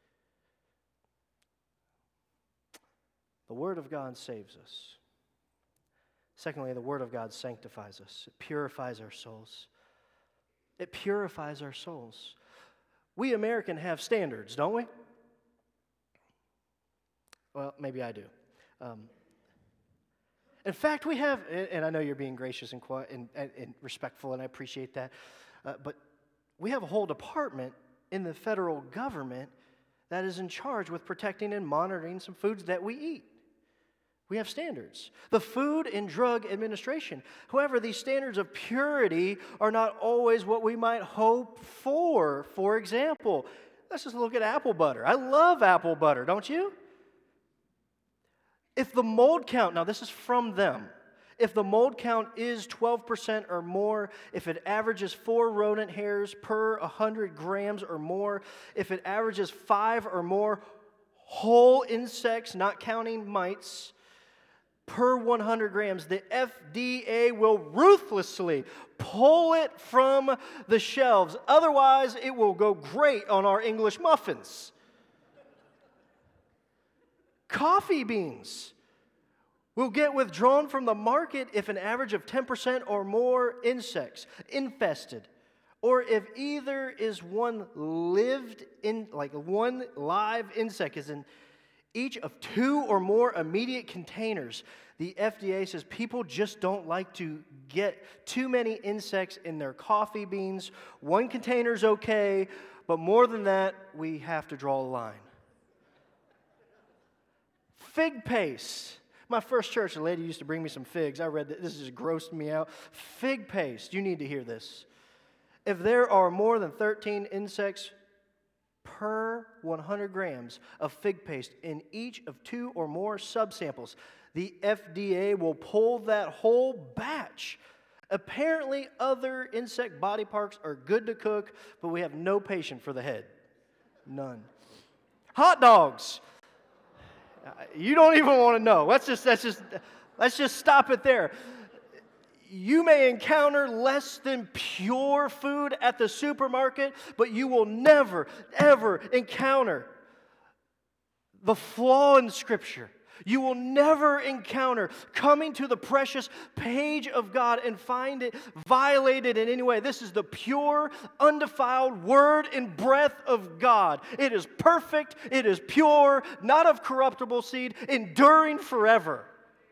The Word of God saves us. Secondly, the Word of God sanctifies us. It purifies our souls. It purifies our souls. We Americans have standards, don't we? Well, maybe I do. Um, in fact, we have, and and I know you're being gracious and, qui- and, and, and respectful, and I appreciate that, uh, but we have a whole department in the federal government that is in charge with protecting and monitoring some foods that we eat. We have standards. The Food and Drug Administration. However, these standards of purity are not always what we might hope for. For example, let's just look at apple butter. I love apple butter, don't you? If the mold count, now this is from them, if the mold count is twelve percent or more, if it averages four rodent hairs per one hundred grams or more, if it averages five or more whole insects, not counting mites, per one hundred grams, the F D A will ruthlessly pull it from the shelves. Otherwise, it will go great on our English muffins. Coffee beans will get withdrawn from the market if an average of ten percent or more insects infested, or if either is one lived in, like one live insect is in each of two or more immediate containers. The F D A says people just don't like to get too many insects in their coffee beans. One container's okay, but more than that, we have to draw a line. Fig paste. My first church, a lady used to bring me some figs. I read that. This just grossed me out. Fig paste. You need to hear this. If there are more than thirteen insects per one hundred grams of fig paste in each of two or more subsamples, the F D A will pull that whole batch. Apparently, other insect body parts are good to cook, but we have no patience for the head. None. Hot dogs. You don't even want to know. Let's just let's just let's just stop it there. You may encounter less than pure food at the supermarket, but you will never, ever encounter the flaw in Scripture. You will never encounter coming to the precious page of God and find it violated in any way. This is the pure, undefiled word and breath of God. It is perfect, it is pure, not of corruptible seed, enduring forever.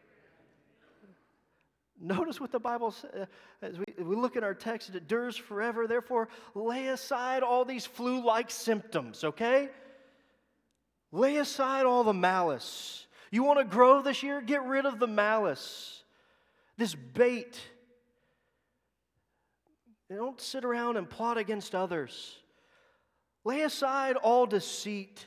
Notice what the Bible says. As we, we look at our text, it endures forever. Therefore, lay aside all these flu-like symptoms, okay? Lay aside all the malice. You want to grow this year? Get rid of the malice. This bait. Don't sit around and plot against others. Lay aside all deceit,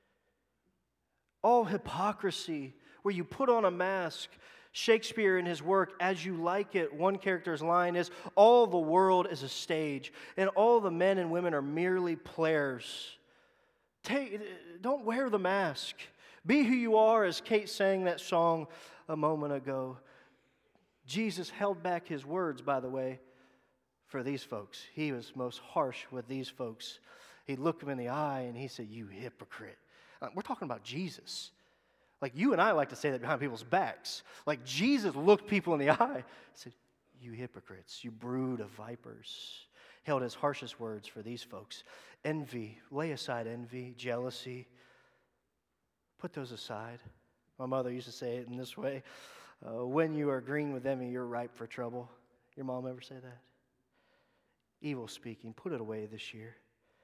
all hypocrisy, where you put on a mask. Shakespeare in his work, As You Like It, one character's line is, all the world is a stage, and all the men and women are merely players. Take, don't wear the mask. Be who you are, as Kate sang that song a moment ago. Jesus held back his words, by the way, for these folks. He was most harsh with these folks. He looked them in the eye and he said, "You hypocrite." Uh, we're talking about Jesus. Like you and I like to say that behind people's backs. Like Jesus looked people in the eye and said, "You hypocrites, you brood of vipers." Held his harshest words for these folks. Envy, lay aside envy, jealousy. Put those aside. My mother used to say it in this way. Uh, when you are green with envy, you're ripe for trouble. Your mom ever say that? Evil speaking, put it away this year.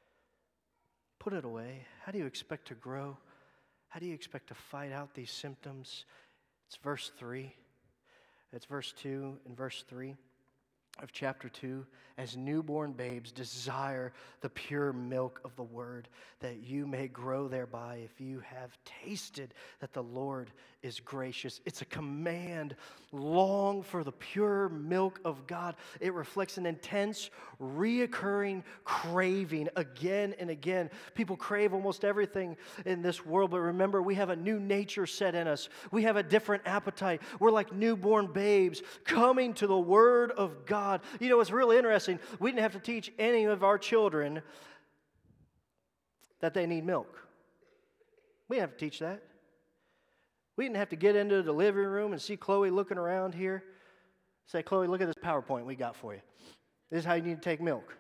Put it away. How do you expect to grow? How do you expect to fight out these symptoms? It's verse three. It's verse two and verse three of chapter two. As newborn babes, desire the pure milk of the word, that you may grow thereby, if you have tasted that the Lord is gracious. It's a command. Long for the pure milk of God. It reflects an intense, reoccurring craving again and again. People crave almost everything in this world, but remember, we have a new nature set in us. We have a different appetite. We're like newborn babes coming to the word of God. You know, it's really interesting. We didn't have to teach any of our children that they need milk. We didn't have to teach that. We didn't have to get into the living room and see Chloe looking around here. Say, "Chloe, look at this PowerPoint we got for you. This is how you need to take milk."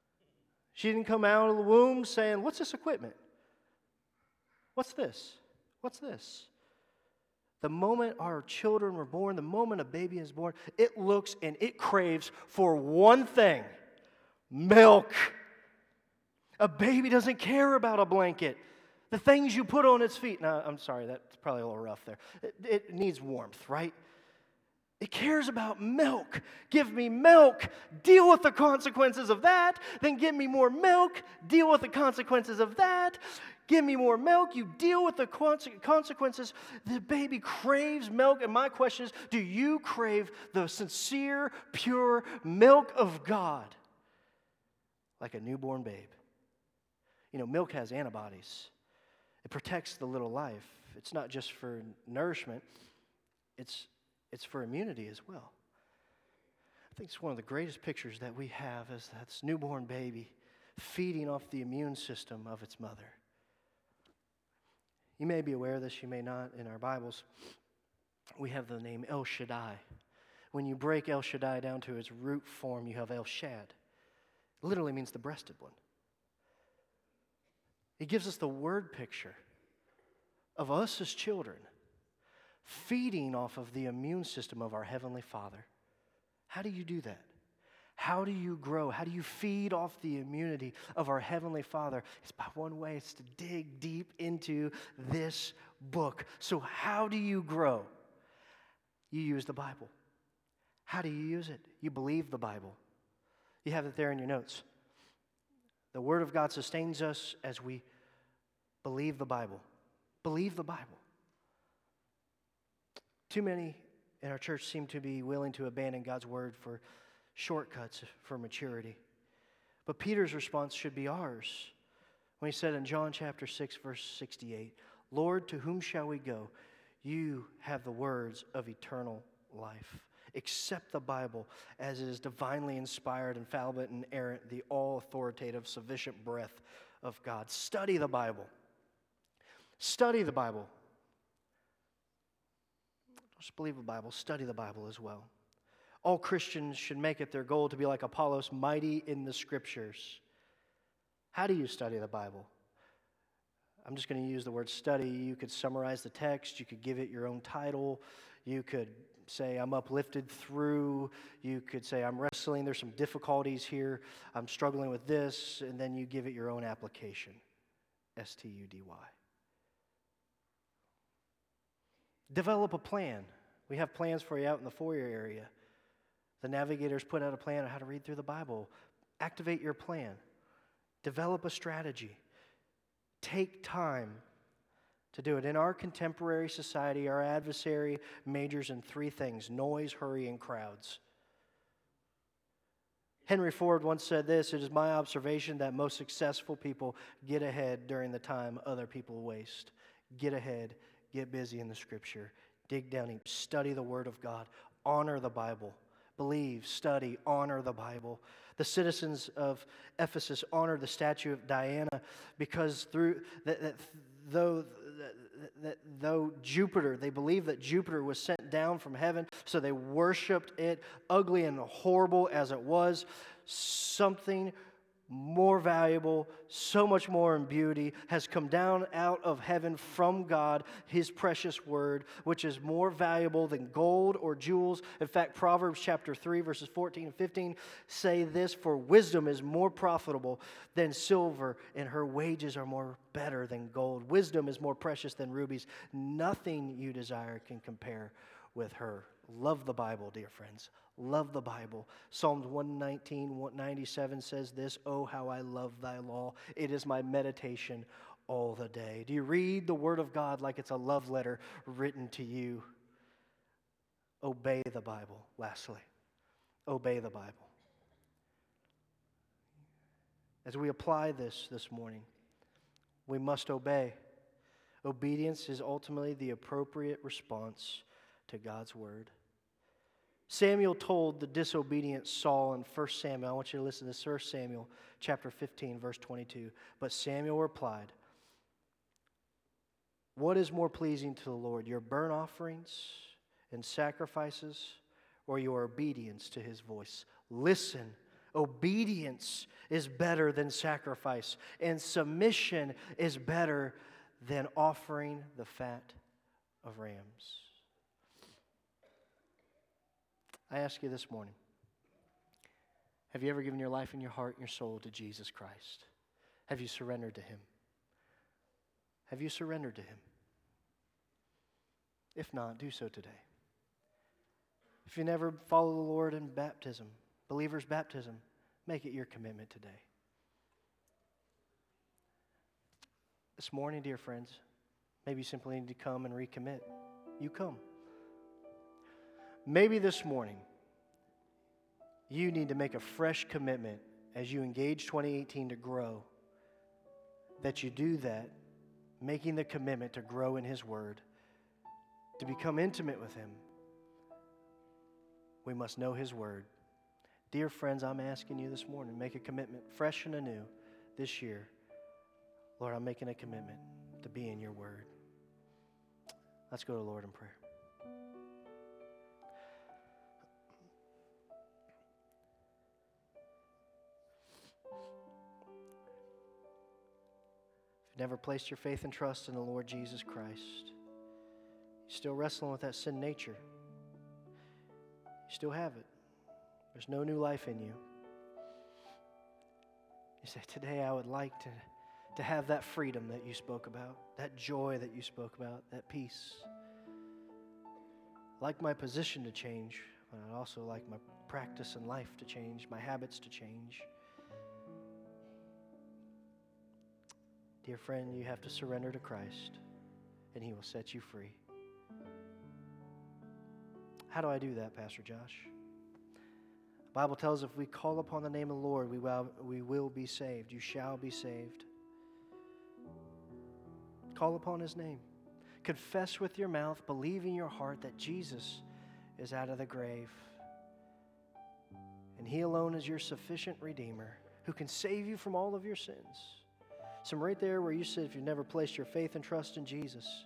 She didn't come out of the womb saying, "What's this equipment? What's this? What's this? The moment our children were born, the moment a baby is born, it looks and it craves for one thing: milk. A baby doesn't care about a blanket. The things you put on its feet. No, I'm sorry, that's probably a little rough there. It, it needs warmth, right? It cares about milk. Give me milk. Deal with the consequences of that. Then give me more milk. Deal with the consequences of that. Give me more milk. You deal with the consequences. The baby craves milk. And my question is, do you crave the sincere, pure milk of God like a newborn babe? You know, milk has antibodies. It protects the little life. It's not just for nourishment. It's It's for immunity as well. I think it's one of the greatest pictures that we have is that newborn baby feeding off the immune system of its mother. You may be aware of this, you may not. In our Bibles, we have the name El Shaddai. When you break El Shaddai down to its root form, you have El Shad. It literally means the breasted one. It gives us the word picture of us as children feeding off of the immune system of our Heavenly Father. How do you do that? How do you grow? How do you feed off the immunity of our Heavenly Father? It's by one way, it's to dig deep into this book. So how do you grow? You use the Bible. How do you use it? You believe the Bible. You have it there in your notes. The Word of God sustains us as we believe the Bible. Believe the Bible. Too many in our church seem to be willing to abandon God's word for shortcuts for maturity. But Peter's response should be ours when he said in John chapter six, verse sixty-eight, "Lord, to whom shall we go? You have the words of eternal life." Accept the Bible as it is divinely inspired, infallible, and inerrant, the all-authoritative, sufficient breath of God. Study the Bible. Study the Bible. Just believe the Bible, study the Bible as well. All Christians should make it their goal to be like Apollos, mighty in the Scriptures. How do you study the Bible? I'm just going to use the word study. You could summarize the text. You could give it your own title. You could say, I'm uplifted through. You could say, I'm wrestling. There's some difficulties here. I'm struggling with this. And then you give it your own application. S T U D Y. Develop a plan. We have plans for you out in the foyer area. The navigators put out a plan on how to read through the Bible. Activate your plan. Develop a strategy. Take time to do it. In our contemporary society, our adversary majors in three things: noise, hurry, and crowds. Henry Ford once said this: "It is my observation that most successful people get ahead during the time other people waste." Get ahead. Get busy in the Scripture. Dig down deep. Study the Word of God. Honor the Bible. Believe, study, honor the Bible. The citizens of Ephesus honored the statue of Diana because through that, that though that, that though Jupiter, they believed that Jupiter was sent down from heaven, so they worshipped it, ugly and horrible as it was. Something more valuable, so much more in beauty, has come down out of heaven from God, His precious word, which is more valuable than gold or jewels. In fact, Proverbs chapter three, verses fourteen and fifteen say this: "For wisdom is more profitable than silver, and her wages are more better than gold. Wisdom is more precious than rubies. Nothing you desire can compare with her." Love the Bible, dear friends. Love the Bible. Psalms one nineteen, one ninety-seven says this: "Oh, how I love thy law. It is my meditation all the day." Do you read the Word of God like it's a love letter written to you? Obey the Bible, lastly. Obey the Bible. As we apply this this morning, we must obey. Obedience is ultimately the appropriate response to God's Word. Samuel told the disobedient Saul in First Samuel, I want you to listen to this, First Samuel chapter fifteen, verse twenty-two. But Samuel replied, "What is more pleasing to the Lord, your burnt offerings and sacrifices, or your obedience to His voice?" Listen, obedience is better than sacrifice, and submission is better than offering the fat of rams. I ask you this morning, have you ever given your life and your heart and your soul to Jesus Christ? Have you surrendered to Him? Have you surrendered to Him? If not, do so today. If you never follow the Lord in baptism, believer's baptism, make it your commitment today. This morning, dear friends, maybe you simply need to come and recommit. You come. Maybe this morning, you need to make a fresh commitment as you engage twenty eighteen to grow, that you do that, making the commitment to grow in His Word, to become intimate with Him. We must know His Word. Dear friends, I'm asking you this morning, make a commitment, fresh and anew, this year. Lord, I'm making a commitment to be in your Word. Let's go to the Lord in prayer. If you've never placed your faith and trust in the Lord Jesus Christ, you're still wrestling with that sin nature. You still have it. There's no new life in you. You say, today I would like to, to have that freedom that you spoke about, that joy that you spoke about, that peace. I'd like my position to change, but I'd also like my practice in life to change, my habits to change. Dear friend, you have to surrender to Christ, and He will set you free. How do I do that, Pastor Josh? The Bible tells us if we call upon the name of the Lord, we will, we will be saved. You shall be saved. Call upon His name. Confess with your mouth, believe in your heart that Jesus is out of the grave. And He alone is your sufficient Redeemer who can save you from all of your sins. So right there where you said if you've never placed your faith and trust in Jesus,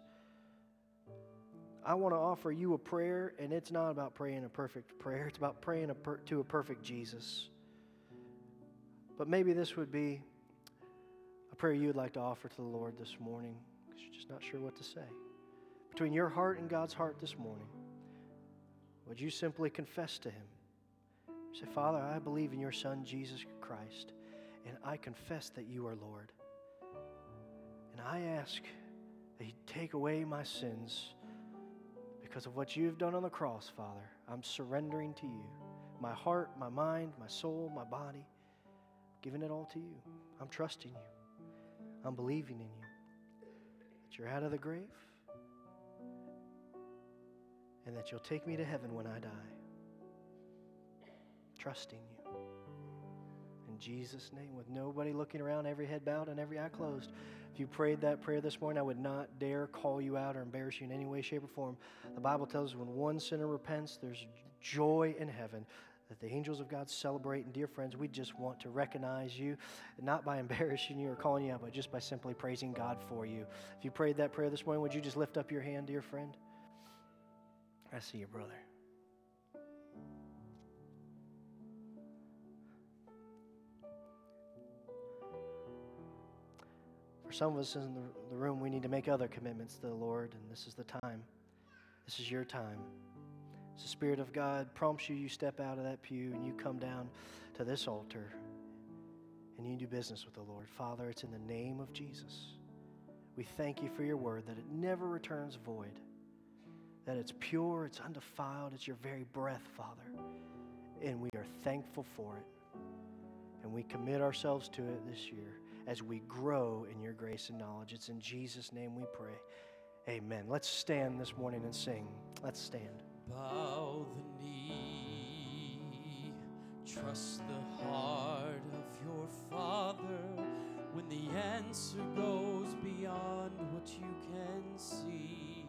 I want to offer you a prayer, and it's not about praying a perfect prayer. It's about praying a per- to a perfect Jesus. But maybe this would be a prayer you would like to offer to the Lord this morning because you're just not sure what to say. Between your heart and God's heart this morning, would you simply confess to Him? Say, Father, I believe in your Son, Jesus Christ, and I confess that you are Lord. And I ask that you take away my sins because of what you've done on the cross, Father. I'm surrendering to you. My heart, my mind, my soul, my body, giving it all to you. I'm trusting you. I'm believing in you. That you're out of the grave and that you'll take me to heaven when I die. Trusting you. In Jesus' name, with nobody looking around, every head bowed and every eye closed. If you prayed that prayer this morning, I would not dare call you out or embarrass you in any way, shape, or form. The Bible tells us when one sinner repents, there's joy in heaven that the angels of God celebrate. And dear friends, we just want to recognize you, not by embarrassing you or calling you out, but just by simply praising God for you. If you prayed that prayer this morning, would you just lift up your hand, dear friend? I see you, brother. For some of us in the, the room, we need to make other commitments to the Lord, and this is the time. This is your time. As the Spirit of God prompts you, you step out of that pew and you come down to this altar and you do business with the Lord. Father, it's in the name of Jesus. We thank you for your word, that it never returns void, that it's pure, it's undefiled, it's your very breath, Father. And we are thankful for it. And we commit ourselves to it this year as we grow in your grace and knowledge. It's in Jesus' name we pray. Amen. Let's stand this morning and sing. Let's stand. Bow the knee, trust the heart of your Father when the answer goes beyond what you can see.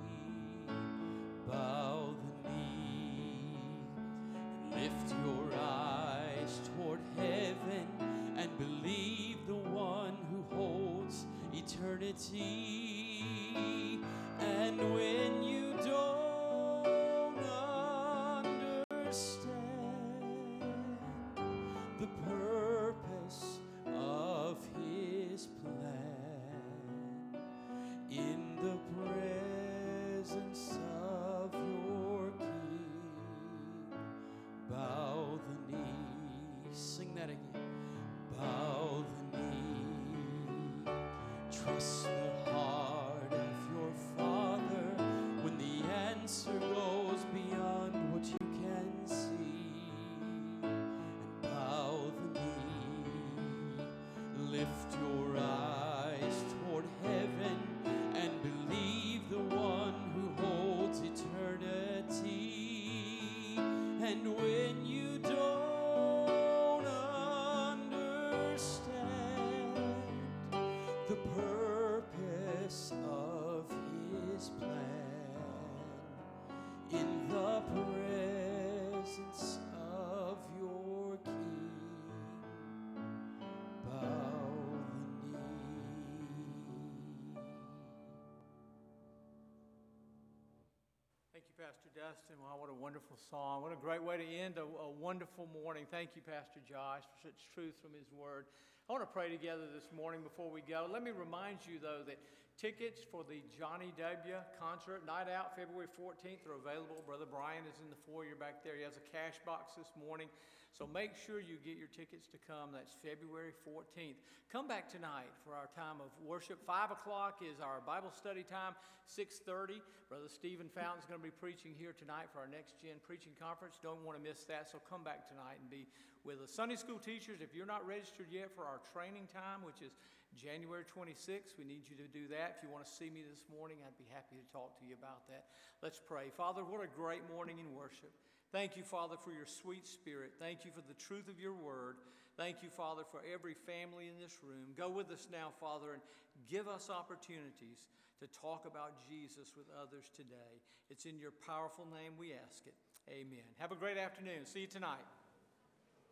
Bow the knee and lift your eyes toward heaven and believe the one who holds eternity. And when you don't understand the purpose of his plan, that again. Bow the knee. Trust the heart of your Father when the answer goes beyond what you can see. And bow the knee. Lift your eyes toward heaven and believe the one who holds eternity. And when you don't understand the purpose of his plan, in the presence of your King, bow the knee. Thank you, Pastor Dustin. Wow, what a wonderful song. What a great way to end a, a wonderful morning. Thank you, Pastor Josh, for such truth from his word. I want to pray together this morning before we go. Let me remind you, though, that tickets for the Johnny W. concert, Night Out, February fourteenth, are available. Brother Brian is in the foyer back there. He has a cash box this morning. So make sure you get your tickets to come. That's February fourteenth. Come back tonight for our time of worship. five o'clock is our Bible study time. six thirty, Brother Stephen Fountain is going to be preaching here tonight for our Next Gen Preaching Conference. Don't want to miss that, so come back tonight and be with us. Sunday school teachers, if you're not registered yet for our training time, which is January twenty-sixth, we need you to do that. If you want to see me this morning, I'd be happy to talk to you about that. Let's pray. Father, what a great morning in worship. Thank you, Father, for your sweet spirit. Thank you for the truth of your word. Thank you, Father, for every family in this room. Go with us now, Father, and give us opportunities to talk about Jesus with others today. It's in your powerful name we ask it. Amen. Have a great afternoon. See you tonight.